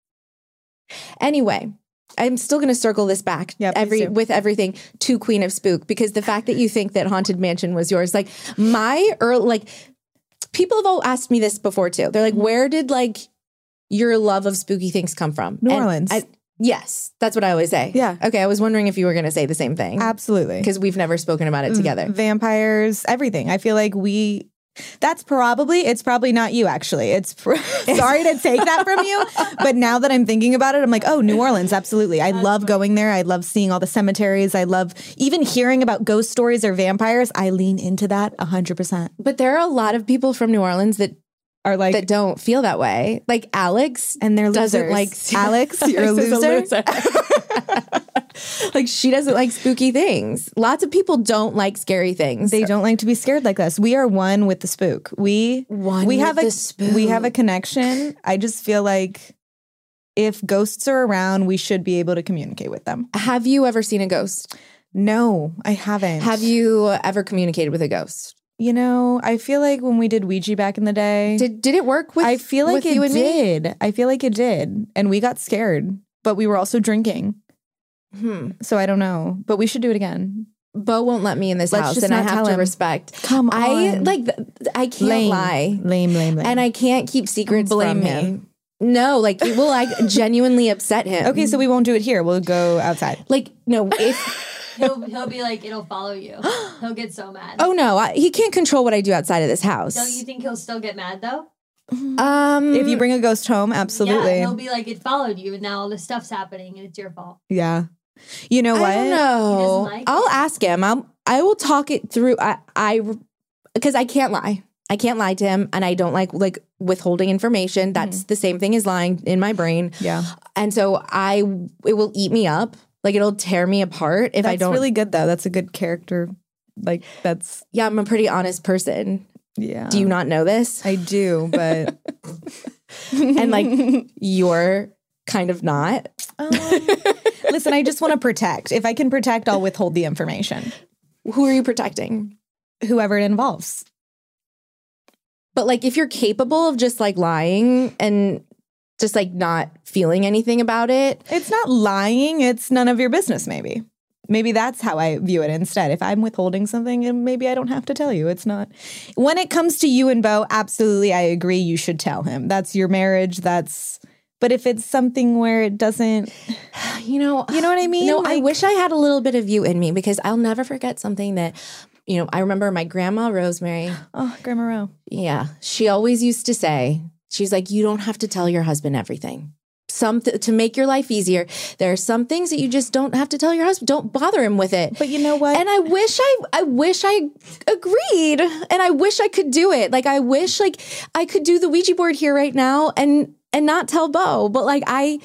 B: Anyway, I'm still going to circle this back with everything to Queen of Spook, because the fact that you think that Haunted Mansion was yours, like people have all asked me this before too. They're like, where did like your love of spooky things come from?
A: New Orleans.
B: Yes, that's what I always say.
A: Yeah.
B: Okay, I was wondering if you were going to say the same thing.
A: Absolutely.
B: Because we've never spoken about it together.
A: Vampires, everything. I feel like it's probably not you, actually. Sorry to take that from you. But now that I'm thinking about it, I'm like, oh, New Orleans, absolutely. I love going there. I love seeing all the cemeteries. I love even hearing about ghost stories or vampires. I lean into that 100%.
B: But there are a lot of people from New Orleans that are like that don't feel that way. Like Alex,
A: and they're
B: doesn't like
A: Alex. You're a loser.
B: Like she doesn't like spooky things. Lots of people don't like scary things.
A: They don't like to be scared like us. We are one with the spook. We have a connection. I just feel like if ghosts are around, we should be able to communicate with them.
B: Have you ever seen a ghost?
A: No, I haven't.
B: Have you ever communicated with a ghost?
A: You know, I feel like when we did Ouija back in the day,
B: did it work with?
A: I feel like
B: it
A: did.
B: Me?
A: I feel like it did, and we got scared, but we were also drinking. So I don't know, but we should do it again.
B: Bo won't let me in this house, and I have to respect.
A: Come on,
B: I can't lie,
A: lame,
B: and I can't keep secrets from him. No, like it will like genuinely upset him.
A: Okay, so we won't do it here. We'll go outside.
B: Like no, if.
C: He'll be like, it'll follow you. He'll get so mad.
B: Oh no, he can't control what I do outside of this house.
C: Don't you think he'll still get mad though?
A: If you bring a ghost home, absolutely.
C: Yeah, he'll be like, it followed you, and now all this stuff's happening, and it's your fault.
A: Yeah. You know what?
B: I don't know. I'll ask him. I will talk it through. Because I can't lie. I can't lie to him, and I don't like withholding information. That's the same thing as lying in my brain.
A: Yeah.
B: And so it will eat me up. Like it'll tear me apart if I don't.
A: That's really good though. That's a good character. Like that's.
B: Yeah, I'm a pretty honest person.
A: Yeah.
B: Do you not know this?
A: I do, but.
B: And like you're kind of not.
A: Listen, I just want to protect. If I can protect, I'll withhold the information.
B: Who are you protecting?
A: Whoever it involves.
B: But like, if you're capable of just like lying and just like not feeling anything about it.
A: It's not lying. It's none of your business, maybe. Maybe that's how I view it instead. If I'm withholding something, maybe I don't have to tell you. It's not. When it comes to you and Beau, absolutely, I agree. You should tell him. That's your marriage. But if it's something where it doesn't, you know what I mean?
B: No, I wish I had a little bit of you in me, because I'll never forget something that, I remember my grandma, Rosemary.
A: Oh, Grandma Ro.
B: Yeah. She always used to say, she's like, you don't have to tell your husband everything. To make your life easier. There are some things that you just don't have to tell your husband. Don't bother him with it.
A: But you know what?
B: And I wish I agreed, and I wish I could do it. Like, I wish like I could do the Ouija board here right now and not tell Beau, but like I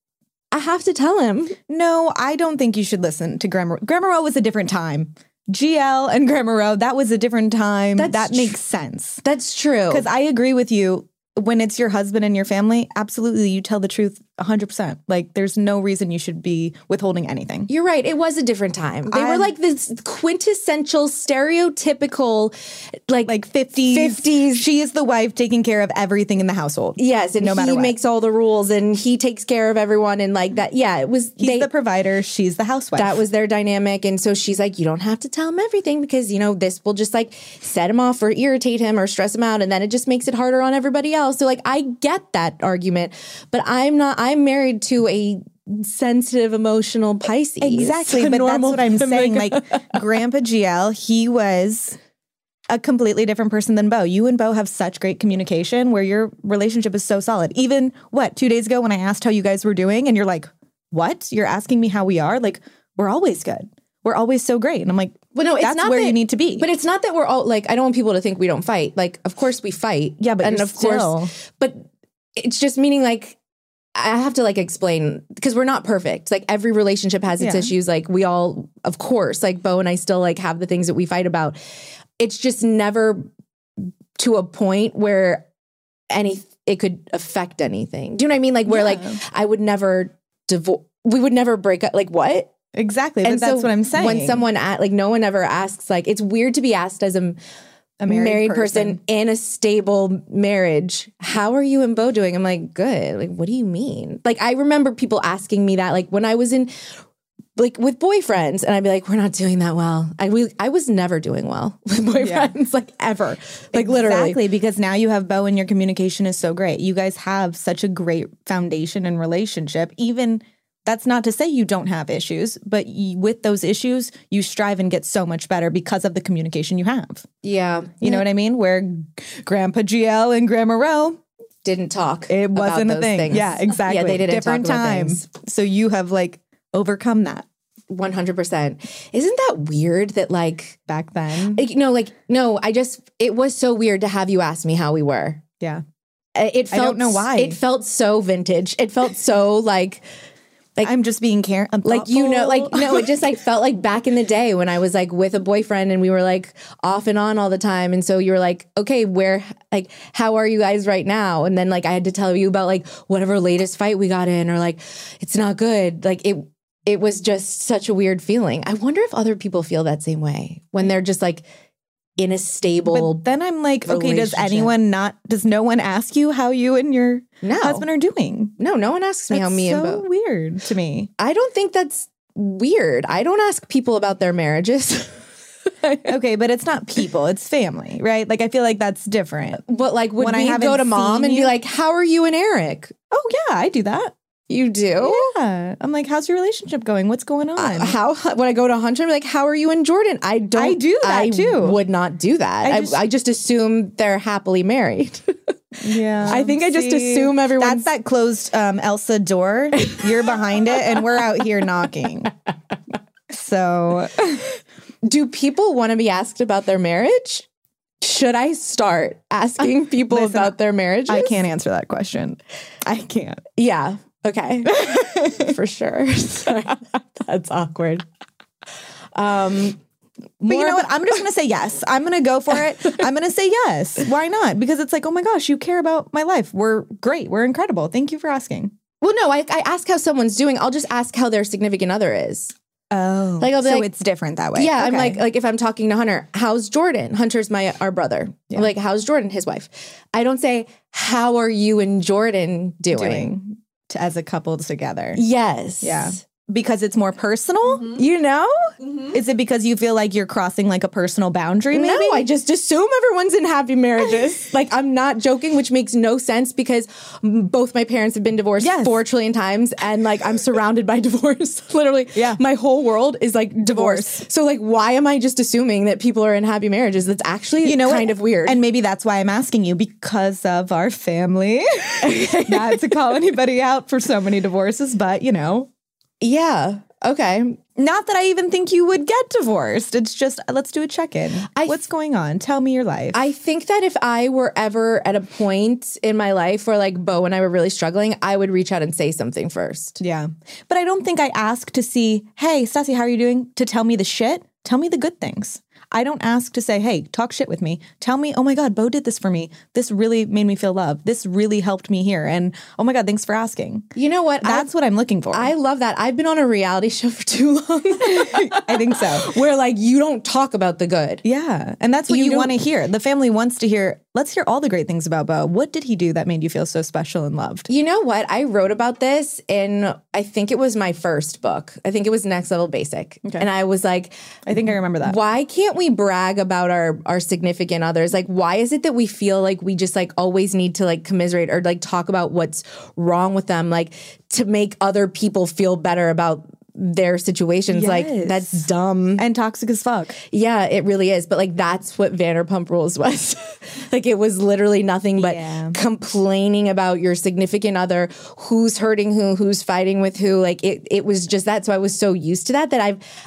B: have to tell him.
A: No, I don't think you should listen to Grandma. Grandma Ro was a different time. GL and Grandma Ro, that was a different time. That makes sense.
B: That's true.
A: Because I agree with you. When it's your husband and your family, absolutely, you tell the truth 100%. Like, there's no reason you should be withholding anything.
B: You're right. It was a different time. They were like this quintessential, stereotypical, like
A: 50s. She is the wife taking care of everything in the household.
B: Yes, and
A: no matter
B: he
A: what.
B: makes all the rules, and he takes care of everyone, and like that. Yeah, it was.
A: He's the provider. She's the housewife.
B: That was their dynamic, and so she's like, you don't have to tell him everything, because this will just like set him off or irritate him or stress him out, and then it just makes it harder on everybody else. So like, I get that argument, but I'm married to a sensitive, emotional Pisces.
A: Exactly, but that's what I'm saying. Like, Grandpa GL, he was a completely different person than Beau. You and Beau have such great communication where your relationship is so solid. Even, 2 days ago when I asked how you guys were doing, and you're like, what? You're asking me how we are? Like, we're always good. We're always so great. And I'm like, well, no, that's where you need to be.
B: But it's not that we're all like, I don't want people to think we don't fight. Like, of course we fight.
A: Yeah, but
B: but it's just meaning like, I have to like explain, because we're not perfect. Like, every relationship has its issues. Like, we all, of course, like Beau and I still like have the things that we fight about. It's just never to a point where it could affect anything. Do you know what I mean? Like, where like I would never we would never break up. Like, what?
A: Exactly. And that's what I'm saying.
B: When someone no one ever asks, like, it's weird to be asked as a married person in a stable marriage, how are you and Beau doing? I'm like, good. Like, what do you mean? Like, I remember people asking me that, like, when I was in, like, with boyfriends, and I'd be like, we're not doing that well. I was never doing well with boyfriends, like, ever. Like, literally.
A: Exactly, because now you have Beau and your communication is so great. You guys have such a great foundation and relationship. Even, that's not to say you don't have issues, but with those issues, you strive and get so much better because of the communication you have.
B: Yeah.
A: You know what I mean? Where Grandpa GL and Grandma Ro
B: didn't talk.
A: It wasn't a thing.
B: Things.
A: Yeah, exactly.
B: Yeah, they didn't
A: Different
B: talk about
A: times.
B: things.
A: So you have like overcome that.
B: 100%. Isn't that weird that like
A: back then?
B: It was so weird to have you ask me how we were.
A: Yeah.
B: It felt,
A: I don't know why.
B: It felt so vintage. It felt so like
A: I'm just being caring.
B: Like, it just like felt like back in the day when I was like with a boyfriend and we were like off and on all the time. And so you were like, okay, how are you guys right now? And then like I had to tell you about like whatever latest fight we got in, or like, it's not good. Like it was just such a weird feeling. I wonder if other people feel that same way when they're just like in a stable. But
A: then I'm like, okay, does no one ask you how you and your husband are doing?
B: No one asks me how me and Beau.
A: So weird to me.
B: I don't think that's weird. I don't ask people about their marriages.
A: Okay, but it's not people, it's family, right? Like, I feel like that's different.
B: But like, when I go to mom and be like, how are you and Eric?
A: Oh yeah, I do that.
B: You do?
A: Yeah. I'm like, how's your relationship going? What's going on?
B: When I go to Hunter, I'm like, how are you and Jordan? I do that too. Would not do that. I just assume they're happily married.
A: Yeah.
B: I think I just assume everyone.
A: That's that closed Elsa door. You're behind it and we're out here knocking. So
B: do people want to be asked about their marriage? Should I start asking people about their marriages?
A: I can't answer that question. I can't.
B: Yeah. Okay. For sure. Sorry. That's awkward.
A: But you know what? I'm just going to say yes. I'm going to go for it. I'm going to say yes. Why not? Because it's like, oh my gosh, you care about my life. We're great. We're incredible. Thank you for asking.
B: Well, no, I ask how someone's doing. I'll just ask how their significant other is.
A: Oh,
B: Like, I'll be
A: so
B: like-
A: it's different that way.
B: Yeah, I'm
A: Okay.
B: like if I'm talking to Hunter, how's Jordan? Hunter's our brother.
A: Yeah.
B: I'm like, how's Jordan, his wife? I don't say, how are you and Jordan doing?
A: As a couple together.
B: Yes.
A: Yeah. Because it's more personal?
B: You know?
A: Is it because you feel like you're crossing like a personal boundary maybe?
B: No, I just assume everyone's in happy marriages. Like, I'm not joking, which makes no sense because both my parents have been divorced
A: Yes.
B: 4 trillion times. And like, I'm surrounded by divorce. Literally.
A: Yeah.
B: My whole world is like divorce. So like, why am I just assuming that people are in happy marriages? That's actually kind of weird.
A: And maybe that's why I'm asking you, because of our family. Not to call anybody out for so many divorces, but you know.
B: Yeah. Okay.
A: Not that I even think you would get divorced. It's just, let's do a check-in. What's going on? Tell me your life.
B: I think that if I were ever at a point in my life where like Bo and I were really struggling, I would reach out and say something first.
A: Yeah. But I don't think I ask to see, hey, Stassi, how are you doing? To tell me the shit. Tell me the good things. I don't ask to say, hey, talk shit with me. Tell me, oh my God, Bo did this for me. This really made me feel loved. This really helped me here. And oh my God, thanks for asking.
B: You know what?
A: That's what I'm looking for.
B: I love that. I've been on a reality show for too long.
A: I think so.
B: Where like you don't talk about the good.
A: Yeah. And that's what
B: You
A: you
B: don't-
A: want to hear. The family wants to hear, let's hear all the great things about Bo. What did he do that made you feel so special and loved?
B: You know what? I wrote about this in, I think it was my first book. I think it was Next Level Basic.
A: Okay.
B: And I was like,
A: I think I remember that.
B: why can't we brag about our significant others? Like, why is it that we feel like we just like always need to like commiserate or like talk about what's wrong with them, like to make other people feel better about their situations? Like,
A: Yes.
B: that's dumb.
A: And toxic as fuck.
B: Yeah, it really is. But like, that's what Vanderpump Rules was. Like, it was literally nothing but
A: Yeah.
B: complaining about your significant other, who's hurting who, who's fighting with who. Like, it was just that. So I was so used to that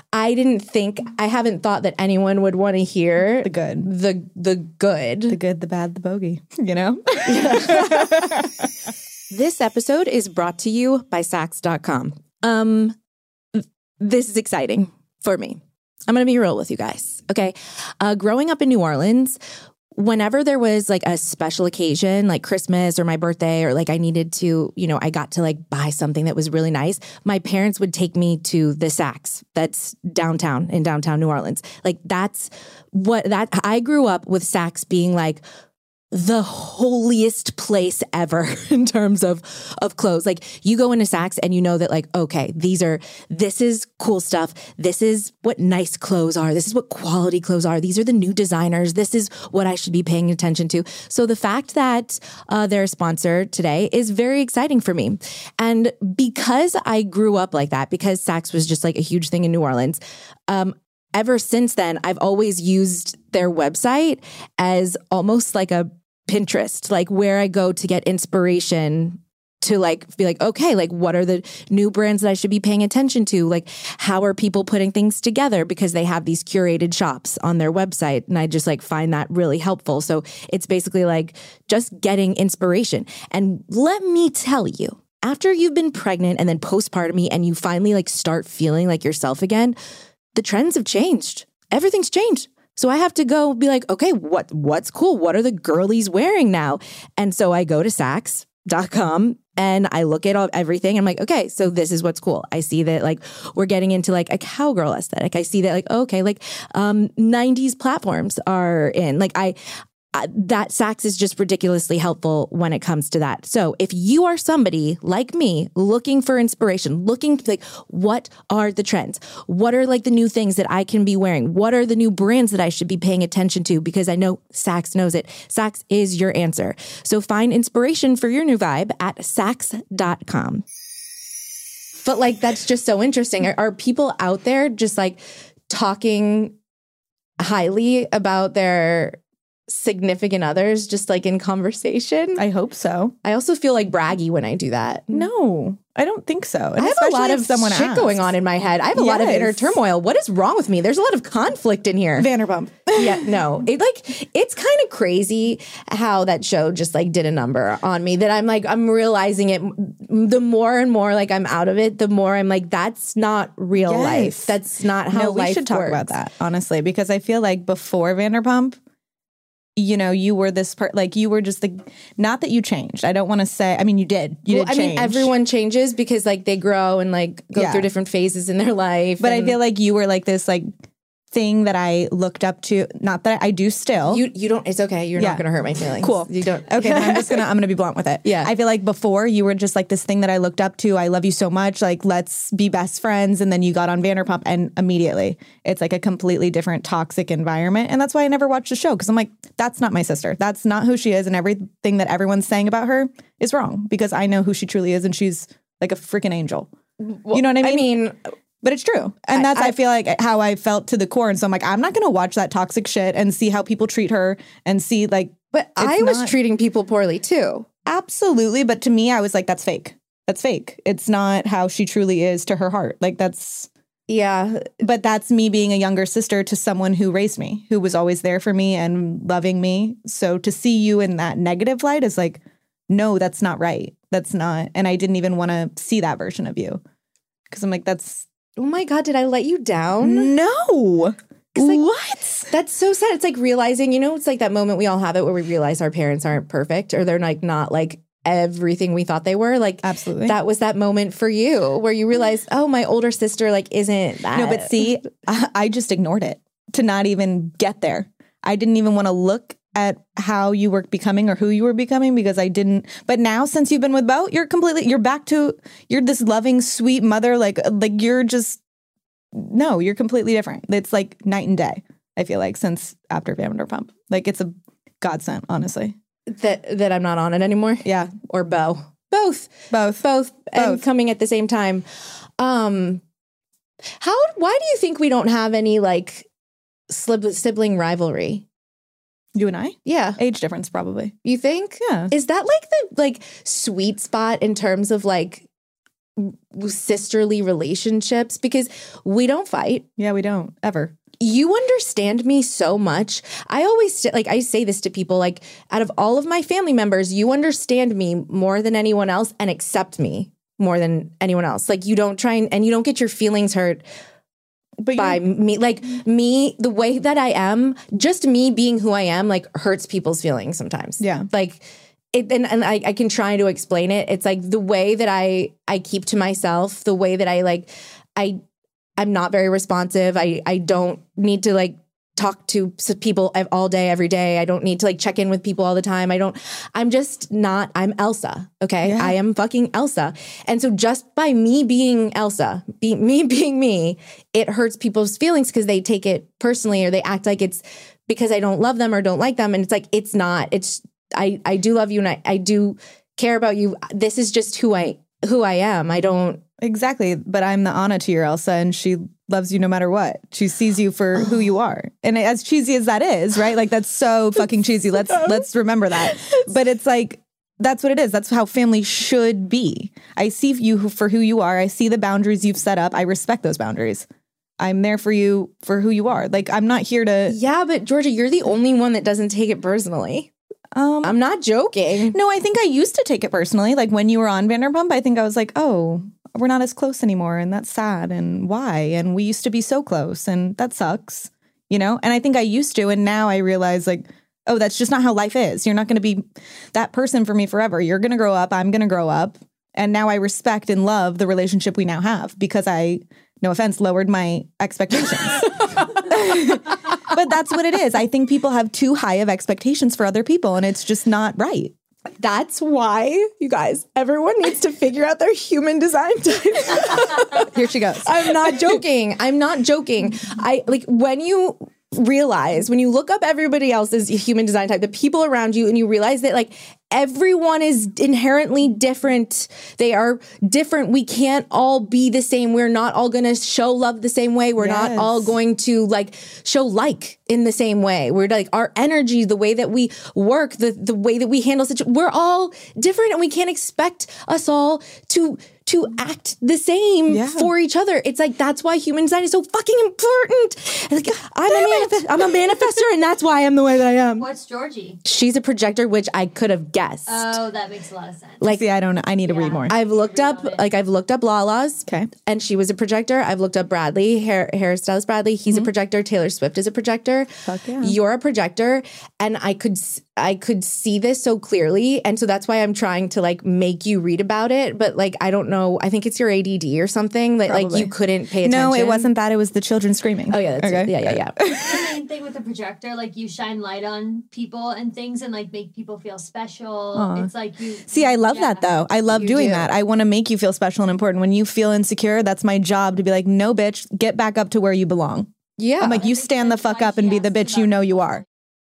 B: I haven't thought that anyone would want to hear
A: The good.
B: the good.
A: The good, the bad, the bogey, you know?
B: This episode is brought to you by Sax.com. This is exciting for me. I'm going to be real with you guys. Okay. Growing up in New Orleans, whenever there was like a special occasion, like Christmas or my birthday, or like I needed to, I got to like buy something that was really nice, my parents would take me to the Saks that's in downtown New Orleans. Like I grew up with Saks being like the holiest place ever in terms of clothes. Like, you go into Saks and you know that like, okay, this is cool stuff. This is what nice clothes are. This is what quality clothes are. These are the new designers. This is what I should be paying attention to. So the fact that they're a sponsor today is very exciting for me. And because I grew up like that, because Saks was just like a huge thing in New Orleans, ever since then, I've always used their website as almost like a Pinterest, like where I go to get inspiration to like be like, okay, like what are the new brands that I should be paying attention to? Like, how are people putting things together? Because they have these curated shops on their website. And I just like find that really helpful. So it's basically like just getting inspiration. And let me tell you, after you've been pregnant and then postpartum and you finally like start feeling like yourself again, the trends have changed. Everything's changed. So I have to go be like, okay, what's cool? What are the girlies wearing now? And so I go to Sax.com and I look at everything. I'm like, okay, so this is what's cool. I see that like we're getting into like a cowgirl aesthetic. I see that like, okay, like 90s platforms are in. Like that Saks is just ridiculously helpful when it comes to that. So if you are somebody like me looking for inspiration, looking like what are the trends? What are like the new things that I can be wearing? What are the new brands that I should be paying attention to? Because I know Saks knows it. Saks is your answer. So find inspiration for your new vibe at Sax.com. But like, that's just so interesting. Are people out there just like talking highly about their significant others just like in conversation?
A: I hope so.
B: I also feel like braggy when I do that.
A: No, I don't think so. And
B: I have a lot of
A: someone
B: shit going on in my head. I have a lot of inner turmoil. What is wrong with me? There's a lot of conflict in here.
A: Vanderpump.
B: Yeah, no. It's kind of crazy how that show just like did a number on me that I'm realizing it the more and more like I'm out of it, the more I'm like, that's not real life. That's not how life works.
A: We should talk about that, honestly, because I feel like before Vanderpump, you know, you were this part, like you were just the, not that you changed. I don't want to say, I mean, you did. You did change.
B: I mean, everyone changes because like they grow and like go through different phases in their life.
A: But I feel like you were like this like thing that I looked up to. Not that I do still.
B: You don't, it's okay. You're not going to hurt my feelings.
A: Cool.
B: You don't.
A: Okay. I'm going to be blunt with it.
B: Yeah.
A: I feel like before you were just like this thing that I looked up to. I love you so much. Like, let's be best friends. And then you got on Vanderpump and immediately it's like a completely different toxic environment. And that's why I never watched the show. Cause I'm like, that's not my sister. That's not who she is. And everything that everyone's saying about her is wrong because I know who she truly is. And she's like a freaking angel.
B: Well,
A: you know what I mean?
B: I mean,
A: but it's true. And that's, I feel like, how I felt to the core. And so I'm like, I'm not going to watch that toxic shit and see how people treat her and see like.
B: But I was treating people poorly too.
A: Absolutely. But to me, I was like, that's fake. That's fake. It's not how she truly is to her heart. Like that's.
B: Yeah.
A: But that's me being a younger sister to someone who raised me, who was always there for me and loving me. So to see you in that negative light is like, no, that's not right. That's not. And I didn't even want to see that version of you. Because I'm like, that's.
B: Oh my God, did I let you down?
A: No.
B: Like,
A: what?
B: That's so sad. It's like realizing, you know, it's like that moment we all have it where we realize our parents aren't perfect or they're like not like everything we thought they were. Like,
A: absolutely.
B: That was that moment for you where you realized, oh, my older sister like isn't that.
A: No, but see, I just ignored it to not even get there. I didn't even want to look at how you were becoming or who you were becoming because I didn't. But now since you've been with Beau, you're back to, you're this loving, sweet mother. Like you're just, no, you're completely different. It's like night and day, I feel like, since after Vanderpump. Like it's a godsend, honestly.
B: That I'm not on it anymore?
A: Yeah.
B: Or Beau? Both. And coming at the same time. Why do you think we don't have any like sibling rivalry?
A: You and I?
B: Yeah.
A: Age difference, probably.
B: You think?
A: Yeah.
B: Is that like the like sweet spot in terms of like sisterly relationships? Because we don't fight.
A: Yeah, we don't ever.
B: You understand me so much. I always like I say this to people, like out of all of my family members, you understand me more than anyone else and accept me more than anyone else. Like you don't try and you don't get your feelings hurt by me. Like me, the way that I am, just me being who I am, like hurts people's feelings sometimes.
A: Yeah.
B: Like it, and I can try to explain it. It's like the way that I keep to myself, the way that I like, I'm not very responsive. I don't need to like talk to people all day, every day. I don't need to like check in with people all the time. I'm just not, I'm Elsa. Okay. Yeah. I am fucking Elsa. And so just by me being Elsa, me being me, it hurts people's feelings because they take it personally or they act like it's because I don't love them or don't like them. And it's like, it's not, I do love you and I do care about you. This is just who I am. I don't.
A: Exactly. But I'm the Anna to your Elsa and she loves you no matter what. She sees you for who you are. And as cheesy as that is, right? Like that's so fucking cheesy. Let's remember that. But it's like, that's what it is. That's how family should be. I see you for who you are. I see the boundaries you've set up. I respect those boundaries. I'm there for you for who you are. Like, I'm not here to.
B: Yeah, but Georgia, you're the only one that doesn't take it personally. I'm not joking.
A: No, I think I used to take it personally. Like when you were on Vanderpump, I think I was like, oh, we're not as close anymore. And that's sad. And why? And we used to be so close and that sucks, you know? And I think I used to. And now I realize like, oh, that's just not how life is. You're not going to be that person for me forever. You're going to grow up. I'm going to grow up. And now I respect and love the relationship we now have because I, no offense, lowered my expectations. But that's what it is. I think people have too high of expectations for other people and it's just not right.
B: That's why, you guys, everyone needs to figure out their human design type.
A: Here she goes.
B: I'm not joking. I like when you look up everybody else's human design type, the people around you, and you realize that like everyone is inherently different. They are different. We can't all be the same. We're not all going to show love the same way. We're not all going to like show like in the same way. We're like our energy, the way that we work, the way that we handle situations, we're all different and we can't expect us all to act the same for each other. It's like, that's why human design is so fucking important. Like, I'm a manifestor and that's why I'm the way that I am.
C: What's Georgie?
B: She's a projector, which I could have guessed.
C: Oh, that makes a lot of sense.
B: Like,
A: See, I don't know. I need to read more.
B: I've looked up Lala's.
A: Okay.
B: And she was a projector. I've looked up Bradley, hairstylist Bradley. He's a projector. Taylor Swift is a projector.
A: Fuck yeah.
B: You're a projector. And I could see this so clearly. And so that's why I'm trying to like make you read about it. But like, I don't know. I think it's your ADD or something that like
A: Probably.
B: you couldn't pay attention.
A: No, it wasn't that. It was the children screaming.
B: Oh yeah. That's
A: Okay.
B: Yeah.
C: That's the main thing with the projector. Like you shine light on people and things and like make people feel special. It's like you
A: See, I love that though. I love doing
B: do.
A: that. I want to make you feel special and important. When you feel insecure, that's my job to be like, no, bitch, get back up to where you belong.
B: Yeah.
A: I'm like, you stand the fuck up and be the bitch you know you are.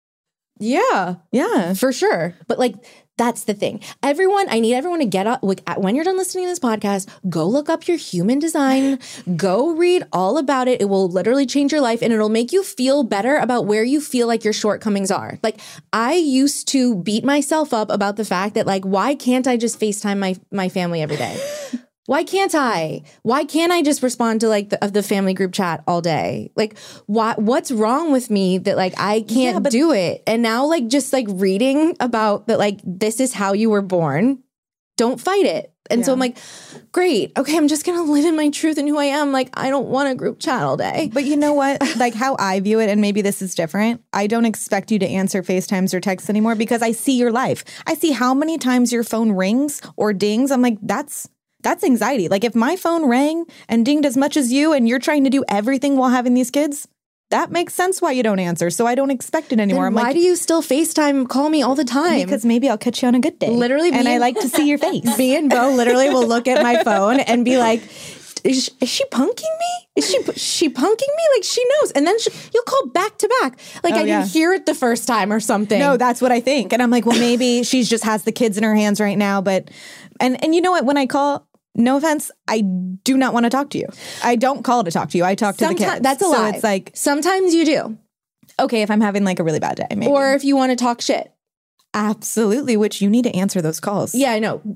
B: yeah.
A: Yeah.
B: For sure. But like, that's the thing. I need everyone to get up. Like, when you're done listening to this podcast, go look up your human design. Go read all about it. It will literally change your life and it'll make you feel better about where you feel like your shortcomings are. Like, I used to beat myself up about the fact that, like, why can't I just FaceTime my family every day? Why can't I? Why can't I just respond to like the family group chat all day? Like, what's wrong with me that like I can't do it? And now like just like reading about that, like this is how you were born. Don't fight it. And so I'm like, great. Okay, I'm just gonna live in my truth and who I am. Like, I don't want a group chat all day.
A: But you know what? Like how I view it, and maybe this is different. I don't expect you to answer FaceTimes or texts anymore because I see your life. I see how many times your phone rings or dings. I'm like, that's anxiety. Like if my phone rang and dinged as much as you and you're trying to do everything while having these kids, that makes sense why you don't answer. So I don't expect it anymore.
B: Then why do you still FaCall call me all the time?
A: Because maybe I'll catch you on a good day.
B: Literally,
A: and I like to see your face.
B: Me and Bo literally will look at my phone and be like, is she punking me? Is she punking me? Like she knows. And then you'll call back to back. Like I didn't hear it the first time or something.
A: No, that's what I think. And I'm like, well, maybe she just has the kids in her hands right now. But, and you know what? When I call, no offense, I do not want to talk to you. I don't call to talk to you. I talk to the kids.
B: That's a lie.
A: So it's like,
B: sometimes you do.
A: Okay, if I'm having like a really bad day, maybe.
B: Or if you want to talk shit.
A: Absolutely, which you need to answer those calls.
B: Yeah, I know.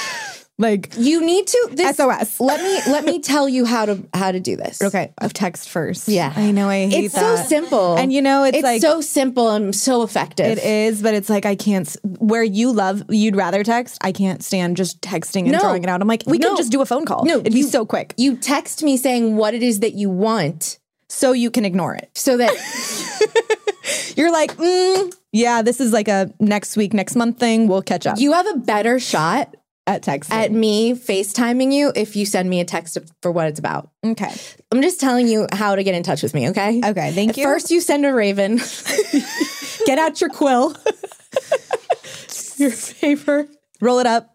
A: Like
B: you need to
A: SOS.
B: Let me tell you how to do this.
A: Okay, of text first.
B: Yeah,
A: I know. I hate
B: it's
A: that.
B: so simple,
A: and you know it's like
B: so simple and so effective.
A: It is, but it's like I can't. Where you'd rather text. I can't stand just texting and drawing it out. I'm like, we can just do a phone call.
B: No,
A: it'd be so quick.
B: You text me saying what it is that you want,
A: so you can ignore it.
B: So that
A: you're like, yeah, this is like a next month thing. We'll catch up.
B: You have a better shot
A: at texting.
B: At me FaceTiming you if you send me a text for what it's about.
A: Okay.
B: I'm just telling you how to get in touch with me, okay?
A: Okay, thank you.
B: First, you send a raven. Get out your quill. Your paper.
A: Roll it up.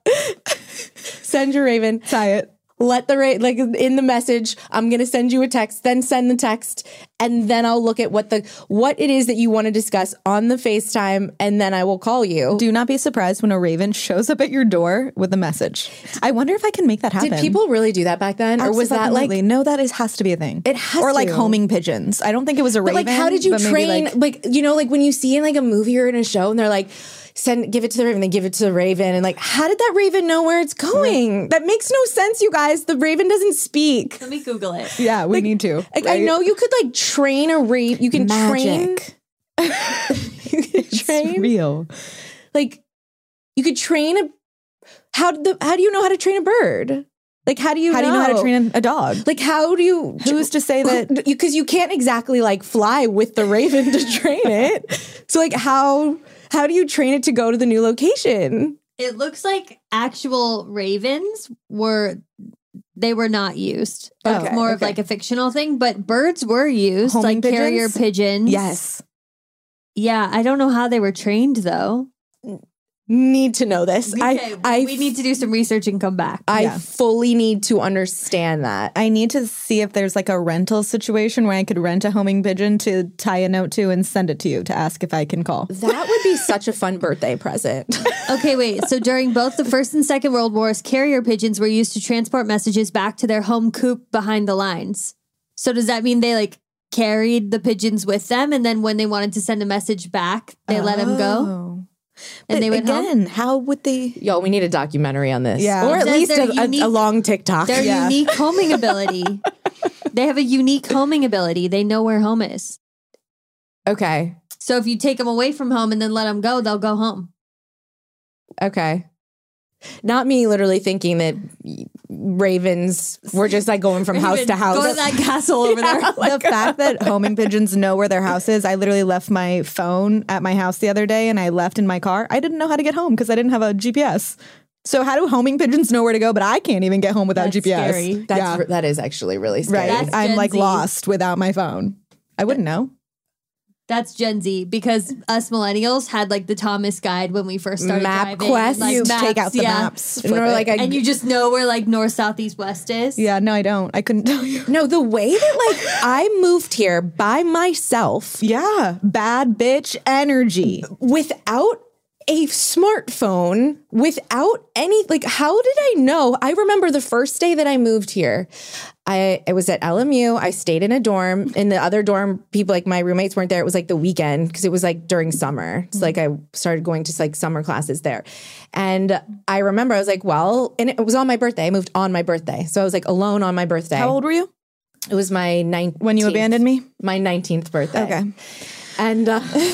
B: Send your raven.
A: Tie it.
B: Let the like in the message, I'm going to send you a text, then send the text, and then I'll look at what it is that you want to discuss on the FaceTime, and then I will call you.
A: Do not be surprised when a raven shows up at your door with a message. I wonder if I can make that happen.
B: Did people really do that back then? Or was that like...
A: No, that has to be a thing.
B: It has
A: or
B: to.
A: like homing pigeons. I don't think it was a raven.
B: But like, how did you train? Like, you know, like when you see in like a movie or in a show and they're like, give it to the raven, they give it to the raven. And like, how did that raven know where it's going? That makes no sense, you guys. The raven doesn't speak.
C: Let me Google it.
A: Yeah, we need to.
B: Like, right? I know you could like train a raven. You can
A: Magic.
B: train. You can train.
A: It's real.
B: Like, you could train how do you know how to train a bird? Like, how do you know
A: how to train a dog?
B: Like, how do you...
A: Who's to say that...
B: Because you can't exactly, like, fly with the raven to train it. So, like, how do you train it to go to the new location?
C: It looks like actual ravens were not used.
A: Okay,
C: It's more of like a fictional thing, but birds were used,
A: Homing
C: like carrier pigeons.
A: Yes.
C: Yeah, I don't know how they were trained, though.
B: Need to know this.
C: We need to do some research and come back.
B: I fully need to understand that.
A: I need to see if there's like a rental situation where I could rent a homing pigeon to tie a note to and send it to you to ask if I can call.
B: That would be such a fun birthday present.
C: Okay, wait. So during both the First and Second World Wars, carrier pigeons were used to transport messages back to their home coop behind the lines. So does that mean they like carried the pigeons with them, and then when they wanted to send a message back, they let them go? And they went home?
A: How would they?
B: Yo, we need a documentary on this.
A: Yeah.
B: Or at least a long TikTok.
C: Their unique homing ability. They have a unique homing ability. They know where home is.
B: Okay.
C: So if you take them away from home and then let them go, they'll go home.
B: Okay. Not me literally thinking that ravens were just like going from house to house.
C: Go to that castle over there.
A: The fact that homing pigeons know where their house is. I literally left my phone at my house the other day and I left in my car. I didn't know how to get home because I didn't have a GPS. So how do homing pigeons know where to go? But I can't even get home without
C: That's
A: GPS.
C: scary.
B: That is actually really scary.
A: Right.
C: That's
A: I'm
C: Gen
A: like
C: Z.
A: lost without my phone. I wouldn't know.
C: That's Gen Z because us millennials had like the Thomas guide when we first started driving.
B: MapQuest.
C: Like,
A: You
C: maps,
A: take out the
C: yeah.
A: maps.
B: And
A: flip
B: we're
A: it.
B: like,
C: And you just know where like north, south, east, west is.
A: Yeah, no, I don't. I couldn't tell you.
B: no, the way that like I moved here by myself
A: Yeah, bad bitch energy.
B: without a smartphone, without any, like, how did I know? I remember the first day that I moved here. I was at LMU. I stayed in a dorm. In the other dorm, people, like my roommates weren't there. It was like the weekend because it was like during summer. It's like I started going to like summer classes there. And I remember I was like, well, and it was on my birthday. I moved on my birthday. So I was like alone on my birthday.
A: How old were you
B: It was my 19th.
A: when you abandoned me?
B: My 19th birthday.
A: Okay.
B: And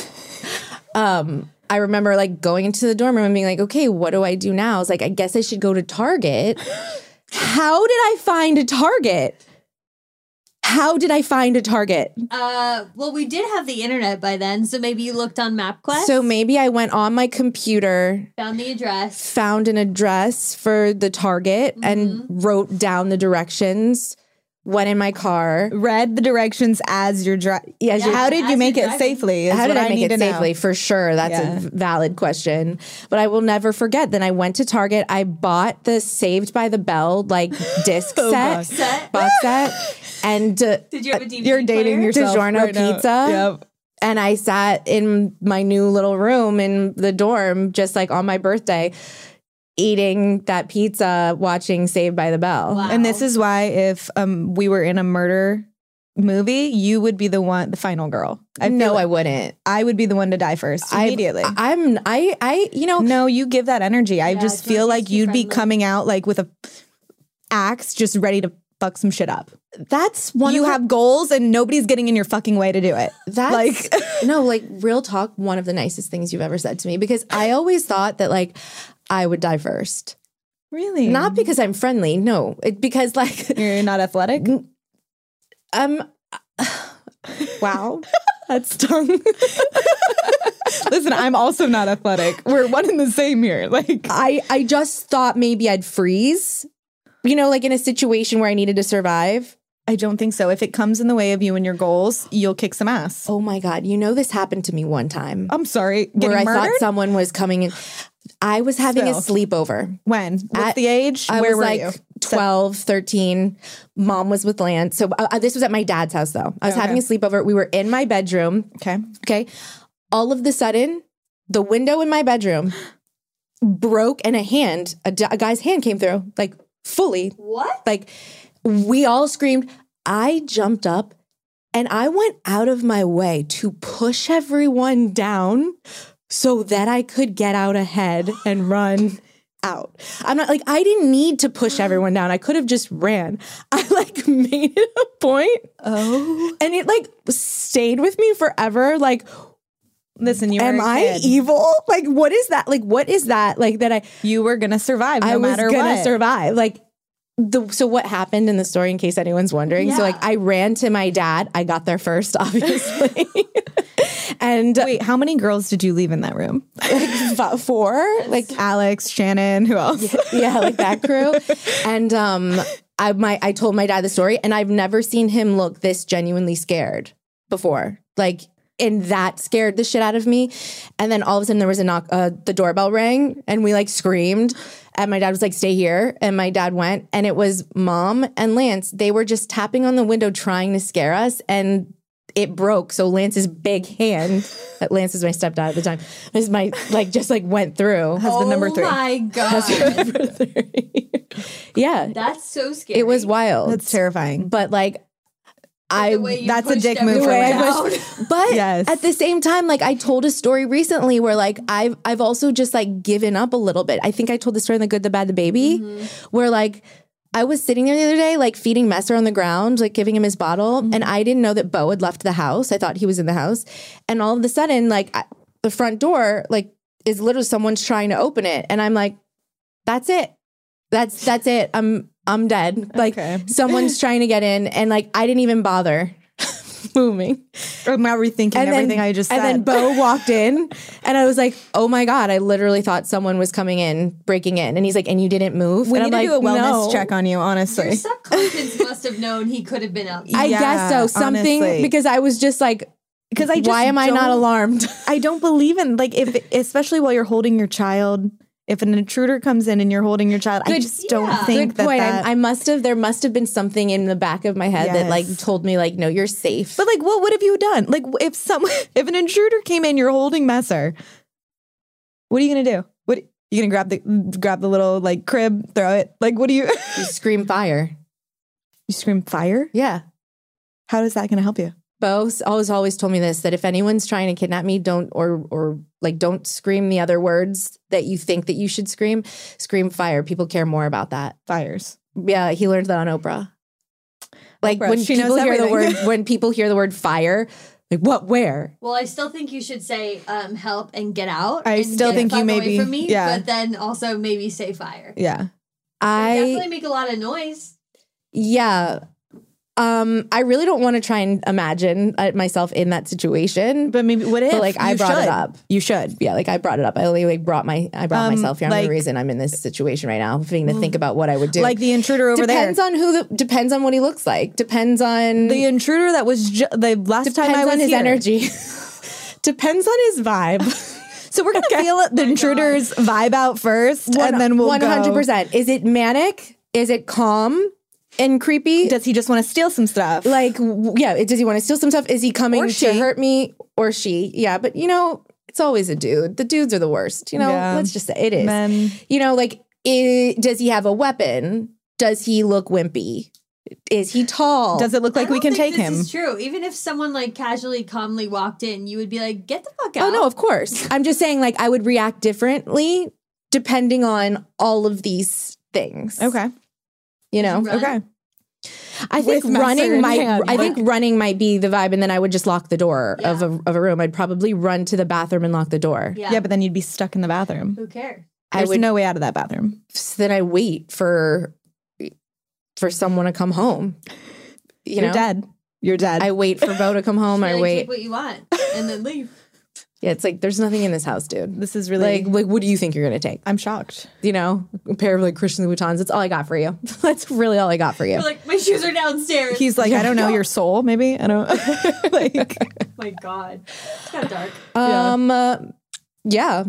B: I remember like going into the dorm room and being like, okay, what do I do now? I was like, I guess I should go to Target. How did I find a Target? How did I find a Target?
C: Well, we did have the internet by then, so maybe you looked on MapQuest.
B: So maybe I went on my computer,
C: found the address.
B: found an address for the Target and wrote down the directions, went in my car.
A: Read the directions as you're driving.
B: Yeah,
A: How did
C: as
A: you make
C: you're
A: it
C: driving.
A: safely? Is
B: How did
A: what
B: I make
A: need
B: it
A: to know.
B: safely? For sure. That's
A: Yeah.
B: a valid question. But I will never forget. Then I went to Target. I bought the Saved by the Bell like disc
A: God.
B: box set. And
C: Did you have a DVD
A: You're dating
C: player?
A: yourself
B: DiGiorno
A: right now.
B: pizza.
A: Yep.
B: And I sat in my new little room in the dorm, just like on my birthday, eating that pizza, watching Saved by the Bell.
C: Wow.
A: And this is why if we were in a murder movie, you would be the final girl.
B: I wouldn't.
A: I would be the one to die first immediately.
B: No,
A: No, you give that energy. I
C: Yeah,
A: just feel
C: Georgie's
A: like
C: too
A: you'd be
C: friendly.
A: coming out like with a axe, just ready to fuck some shit up.
B: that's one
A: You
B: of the-
A: have goals and nobody's getting in your fucking way to do it.
B: That's
A: Like-
B: no, like real talk, one of the nicest things you've ever said to me because I always thought that like I would die first.
A: Really?
B: Not because I'm friendly, no. Because like
A: You're not athletic?
B: wow. That's tongue.
A: Listen, I'm also not athletic. We're one and the same here. Like
B: I just thought maybe I'd freeze. You know, like in a situation where I needed to survive.
A: I don't think so. If it comes in the way of you and your goals, you'll kick some ass.
B: Oh my God. You know, this happened to me one time
A: I'm sorry. Getting
B: where I
A: murdered?
B: thought someone was coming in. I was having a
A: Still.
B: sleepover.
A: When? What's
B: At-
A: the age?
B: I
A: Where
B: was
A: were
B: like
A: you?
B: 12, 13. Mom was with Lance. So this was at my dad's house, though. I was
A: Okay.
B: having a sleepover. We were in my bedroom.
A: Okay.
B: Okay. All of the sudden, the window in my bedroom broke and a guy's hand came through, like fully.
C: What?
B: Like we all screamed. I jumped up and I went out of my way to push everyone down so that I could get out ahead and run out. I'm not like, I didn't need to push everyone down. I could have just ran. I like made it a point.
A: Oh.
B: And it like stayed with me forever. Like,
A: Listen, you were
B: am
A: a
B: I
A: kid.
B: evil? Like, what is that? Like, what is that? Like that
A: You were gonna survive no
B: I was
A: matter
B: gonna
A: what.
B: survive. Like so what happened in the story, in case anyone's wondering. So
C: Yeah.
B: like I ran to my dad. I got there first, obviously. And
A: Wait, how many girls did you leave in that room?
B: about 4, like
A: Alex, Shannon, who else?
B: yeah, like that crew. And I told my dad the story, and I've never seen him look this genuinely scared before. Like, and that scared the shit out of me. And then all of a sudden there was a knock, the doorbell rang, and we like screamed. And my dad was like, stay here. And my dad went, and it was Mom and Lance. They were just tapping on the window trying to scare us, and it broke. So Lance's big hand, Lance is my stepdad at the time, is my like just like went through.
A: Husband number 3.
C: Oh my God.
B: Yeah,
C: That's so scary.
B: it was wild.
A: That's terrifying.
B: But like,
C: The way you
A: that's a
C: pushed
A: dick move
C: everyone
A: for
B: I
A: Lance.
C: down.
B: was- but
A: Yes.
B: at the same time, like I told a story recently where like I've also just like given up a little bit. I think I told the story in The Good, the Bad, the Baby, where like I was sitting there the other day, like feeding Messer on the ground, like giving him his bottle, and I didn't know that Bo had left the house. I thought he was in the house, and all of a sudden, like the front door, like is literally someone's trying to open it. And I'm like, that's it. That's it. I'm dead. Like
A: Okay.
B: someone's trying to get in and like I didn't even bother moving.
A: I'm now rethinking everything I just said.
B: And then Bo walked in and I was like, oh my God, I literally thought someone was coming in, breaking in. And he's like, and you didn't move?
A: we
B: and
A: need
B: I'm
A: to
B: like,
A: do a wellness
B: no.
A: check on you, honestly.
C: Your subconscious must have known he could have been out.
B: I
A: Yeah,
B: guess so. Something
A: honestly.
B: because I was just like,
A: Because I just
B: why am I not
A: don't-
B: alarmed?
A: I don't believe in like if especially while you're holding your child. If an intruder comes in and you're holding your child, I
B: Good-
A: just don't
C: yeah.
A: think
B: Good point.
A: that.
B: I must have. There must have been something in the back of my head that like
A: Yes.
B: told me like, no, you're safe.
A: But like, what have you done? Like, if an intruder came in, you're holding Messer. What are you gonna do? What you gonna grab the little like crib, throw it? Like, what do you?
B: You scream fire.
A: You scream fire?
B: Yeah.
A: How is that gonna help you?
B: Bo always told me this, that if anyone's trying to kidnap me, don't don't scream the other words that you think that you should scream. Scream fire. People care more about that.
A: Fires.
B: Yeah, he learned that on Oprah. Like
A: Oprah,
B: when
A: she
B: people
A: knows
B: hear the
A: everything.
B: word when people hear the word fire, like what, where?
C: Well, I still think you should say help and get out.
A: I
C: and
A: still
C: get
A: think
C: the
A: you
C: fuck away
A: maybe-
C: from me,
A: yeah.
C: but then also maybe say fire.
A: Yeah.
C: Definitely
B: I
C: make a lot of noise.
B: yeah. I really don't want to try and imagine myself in that situation.
A: But maybe what if?
B: like, I
A: you
B: brought it
A: should?
B: up.
A: You should.
B: Yeah, like I brought it up. I only like brought myself here. I'm
A: like-
B: the reason I'm in this situation right now. Having to think about what I would do.
A: Like the intruder over
B: depends
A: there.
B: on depends on what he looks like. Depends on
A: The intruder that was the last time I
B: depends
A: was
B: on his
A: here.
B: energy. Depends on his vibe.
A: So we're gonna feel the intruder's vibe out first, and then we'll
B: 100%. Is it manic? Is it calm and creepy?
A: Does he just want to steal some stuff?
B: Like, yeah, does he want to steal some stuff? Is he coming
A: Or
B: to
A: she.
B: hurt me? Or she? Yeah, but it's always a dude. The dudes are the worst.
A: Yeah.
B: Let's just say it is.
A: Men.
B: Like, does he have a weapon? Does he look wimpy? Is he tall?
A: Does it look like
C: I
A: we
C: don't
A: can
C: think
A: take him?
C: This is true. Even if someone like casually, calmly walked in, you would be like, "Get the fuck out!"
B: Oh no, of course. I'm just saying, like, I would react differently depending on all of these things.
A: Okay.
C: Run.
A: Okay.
B: I think
A: With Messer in hand,
B: I think running might be the vibe, and then I would just lock the door of a room. I'd probably run to the bathroom and lock the door.
C: Yeah.
A: Yeah, but then you'd be stuck in the bathroom.
C: Who cares?
A: There's no way out of that bathroom.
B: So then I wait for someone to come home.
A: You're dead. You're dead.
B: I wait for Bo to come home. I
C: Like,
B: wait.
C: take what you want and then leave.
B: Yeah, it's like there's nothing in this house, dude.
A: this is really.
B: Like, what do you think you're gonna take?
A: I'm shocked.
B: A pair of like Christian Louboutins. That's all I got for you. That's really all I got for you.
C: You're like, my shoes are downstairs.
A: He's like, I don't know your soul. Maybe I don't. like,
C: my God, it's kind of dark.
B: Yeah.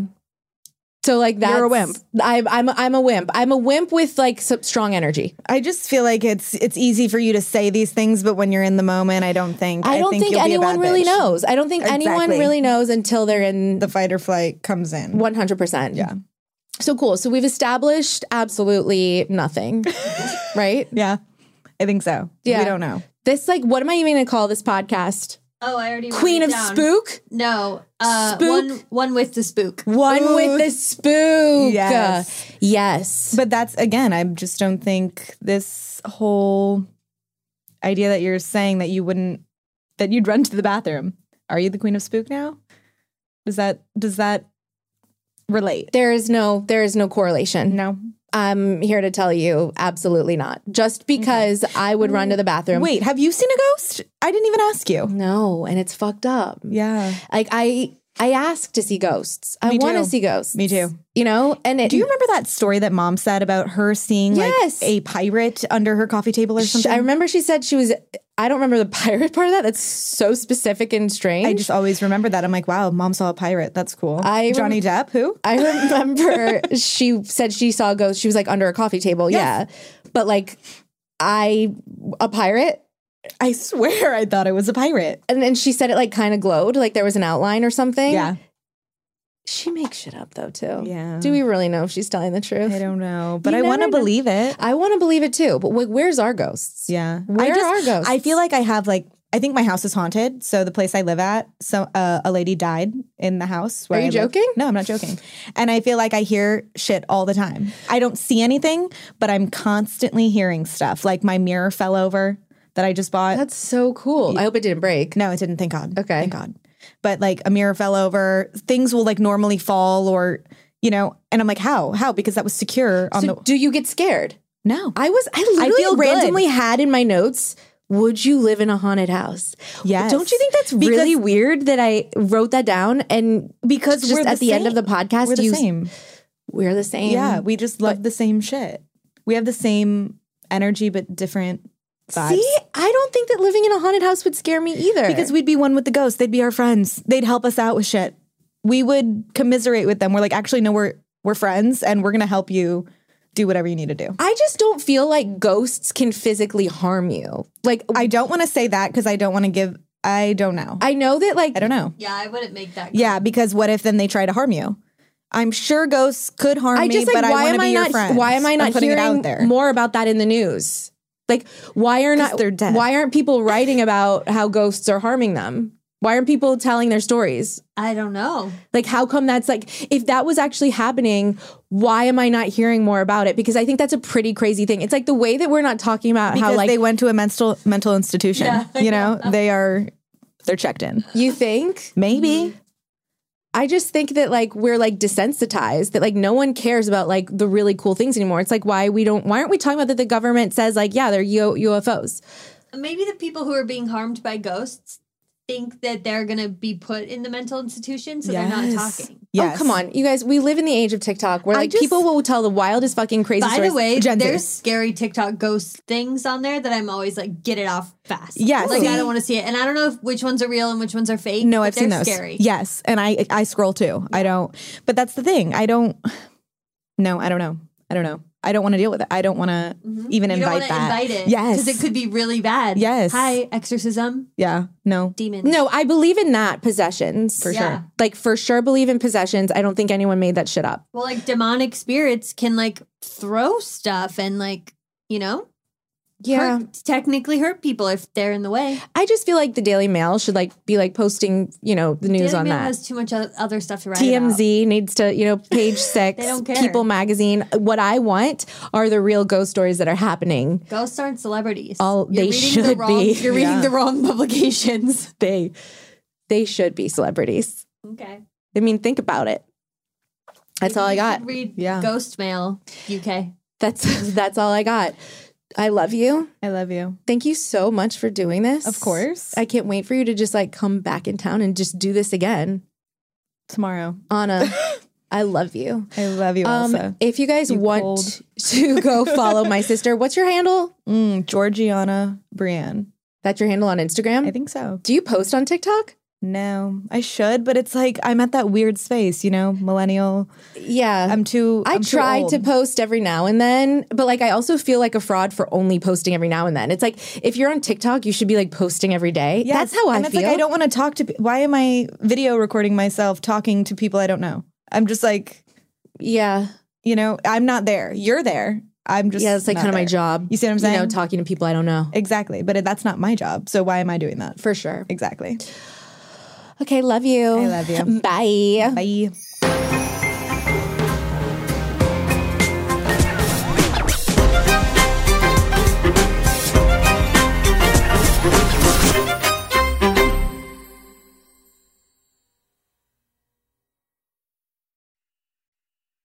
B: So like that's
A: You're a wimp.
B: I'm a wimp. I'm a wimp with like some strong energy.
A: I just feel like it's easy for you to say these things, but when you're in the moment, I don't think.
B: I don't think
A: you'll be a
B: anyone
A: bad
B: really
A: bitch.
B: knows. I don't think anyone
A: Exactly.
B: really knows until they're in
A: The fight or flight comes in.
B: 100%.
A: Yeah.
B: So cool. So we've established absolutely nothing, right?
A: Yeah, I think so.
B: Yeah.
A: We don't know.
B: This like, what am I even gonna call this podcast?
C: Oh, I already wrote
B: Queen
C: it
B: of
C: down.
B: Spook.
C: No,
B: Spook?
C: one with the spook.
B: One
A: Ooh.
B: with the spook.
A: Yes.
B: Yes.
A: But that's again, I just don't think this whole idea that you're saying that you'd run to the bathroom. Are you the queen of spook now? Does that relate?
B: There is no correlation.
A: No.
B: I'm here to tell you, absolutely not. Just because I would run to the bathroom.
A: Wait, have you seen a ghost? I didn't even ask you.
B: No, and it's fucked up.
A: Yeah.
B: Like I ask to see ghosts. I
A: Me
B: want to
A: too.
B: see ghosts.
A: Me too.
B: And
A: Do you remember that story that mom said about her seeing
B: Yes.
A: like a pirate under her coffee table or something?
B: I remember she said she was. I don't remember the pirate part of that. That's so specific and strange.
A: I just always remember that. I'm like, wow, mom saw a pirate. That's cool.
B: I
A: Johnny Depp, who?
B: I remember she said she saw a ghost. She was like under a coffee table.
A: Yes.
B: Yeah. But like, a pirate.
A: I swear I thought it was a pirate.
B: And then she said it like kind of glowed, like there was an outline or something.
A: Yeah.
B: She makes shit up though, too.
A: Yeah.
B: Do we really know if she's telling the truth?
A: I don't know, but
B: You
A: I want to
B: never know.
A: believe it.
B: I want to believe it too. But where's our ghosts?
A: Yeah.
B: Where are ghosts?
A: I feel like I think my house is haunted. So the place I live at, a lady died in the house. Where
B: Are you
A: I live.
B: joking?
A: No, I'm not joking. And I feel like I hear shit all the time. I don't see anything, but I'm constantly hearing stuff. Like my mirror fell over that I just bought.
B: That's so cool. I hope it didn't break.
A: No, it didn't. Thank God.
B: Okay.
A: Thank God. but like a mirror fell over, things will like normally fall or, you know, and I'm like, how? Because that was secure on
B: So do you get scared?
A: no.
B: I
A: feel
B: literally
A: good.
B: randomly had in my notes, would you live in a haunted house?
A: Yes.
B: Don't you think that's really weird that I wrote that down? And
A: Because
B: just
A: we're
B: at the end of the
A: same.
B: podcast,
A: We're the same.
B: We're the same.
A: Yeah, we just love the same shit. We have the same energy, but different vibes.
B: See, I don't think that living in a haunted house would scare me either.
A: Because we'd be one with the ghosts. They'd be our friends. They'd help us out with shit. We would commiserate with them. We're like, actually, no, we're friends, and we're gonna help you do whatever you need to do.
B: I just don't feel like ghosts can physically harm you. Like,
A: I don't want to say that because I don't want to give. I don't know.
B: I know that, like,
A: I don't know.
C: Yeah, I wouldn't make that.
A: Yeah, because what if then they try to harm you? I'm sure ghosts could harm
B: I
A: me,
B: just like,
A: but I
B: why
A: want to
B: am
A: be
B: I
A: your
B: not?
A: friend.
B: Why am I
A: I'm
B: not
A: putting it
B: hearing
A: out there?
B: more about that in the news? Like, why are not?
A: they're dead.
B: Why aren't people writing about how ghosts are harming them? Why aren't people telling their stories?
C: I don't know.
B: Like, how come that's like, if that was actually happening, why am I not hearing more about it? Because I think that's a pretty crazy thing. It's like the way that we're not talking about
A: Because
B: how, like,
A: they went to a mental institution. You know, they're checked in.
B: you think?
A: Maybe.
B: I just think that like we're like desensitized, that like no one cares about like the really cool things anymore. It's like why aren't we talking about that the government says like, yeah, they're UFOs.
C: Maybe the people who are being harmed by ghosts think that they're going to be put in the mental institution, so they're not
A: Yes.
C: talking.
A: Yes.
B: Oh, come on. You guys, we live in the age of TikTok where
C: I
B: like
C: just-
B: people will tell the wildest fucking crazy
C: By
B: stories.
C: the way,
A: Gen Z.
C: there's scary TikTok ghost things on there that I'm always like, get it off fast.
A: Yes.
C: Like,
A: See?
C: I don't want to see it. And I don't know which ones are real and which ones are fake.
A: No,
C: but
A: I've seen
C: they're
A: those.
C: scary.
A: Yes, and I scroll too. I don't. But that's the thing. I don't. No, I don't know. I don't want to deal with it. I don't want to even
C: You don't
A: invite
C: want to
A: that.
C: invite it.
A: Yes.
C: Because it could be really bad.
A: Yes.
C: Hi, exorcism,
A: Yeah. No.
C: demons.
B: No, I believe in that, possessions.
A: For
C: Yeah.
A: sure.
B: Like for sure believe in possessions. I don't think anyone made that shit up.
C: Well, like demonic spirits can like throw stuff and like, you know, technically hurt people if they're in the way.
B: I just feel like the Daily Mail should like be like posting, you know, the news
C: Daily
B: on
C: Mail
B: that.
C: has too much other stuff to write about.
B: TMZ needs to, you know, page 6,
C: They don't care.
B: People Magazine. What I want are the real ghost stories that are happening.
C: Ghosts aren't celebrities.
B: They
C: reading
B: should
C: the wrong,
B: be.
C: You're reading the wrong publications.
B: They should be celebrities.
C: Okay.
B: I mean, think about it. That's all I got.
C: Read
A: Yeah.
C: Ghost Mail UK.
B: That's all I got. I love you.
A: I love you.
B: Thank you so much for doing this.
A: Of course.
B: I can't wait for you to just like come back in town and just do this again.
A: Tomorrow.
B: Anna, I love you.
A: I love you also.
B: If you guys
A: You
B: want
A: cold.
B: to go follow my sister, what's your handle?
A: Georgiana Brienne.
B: That's your handle on Instagram?
A: I think so.
B: Do you post on TikTok?
A: No, I should, but it's like I'm at that weird space, you know, millennial.
B: Yeah.
A: I'm too.
B: I
A: I'm too
B: try
A: old.
B: to post every now and then, but like I also feel like a fraud for only posting every now and then. It's like if you're on TikTok, you should be like posting every day.
A: Yes,
B: That's how I
A: and it's
B: feel.
A: like I don't want to talk to. Why am I video recording myself talking to people I don't know? I'm just like,
B: Yeah.
A: you know, I'm not there. You're there. I'm just.
B: Yeah, it's like
A: not
B: kind of my
A: there.
B: job.
A: You see what I'm saying?
B: You know, talking to people I don't know.
A: Exactly, but that's not my job. So why am I doing that?
B: For sure.
A: Exactly.
B: Okay, love you.
A: I love you.
B: Bye.
A: Bye.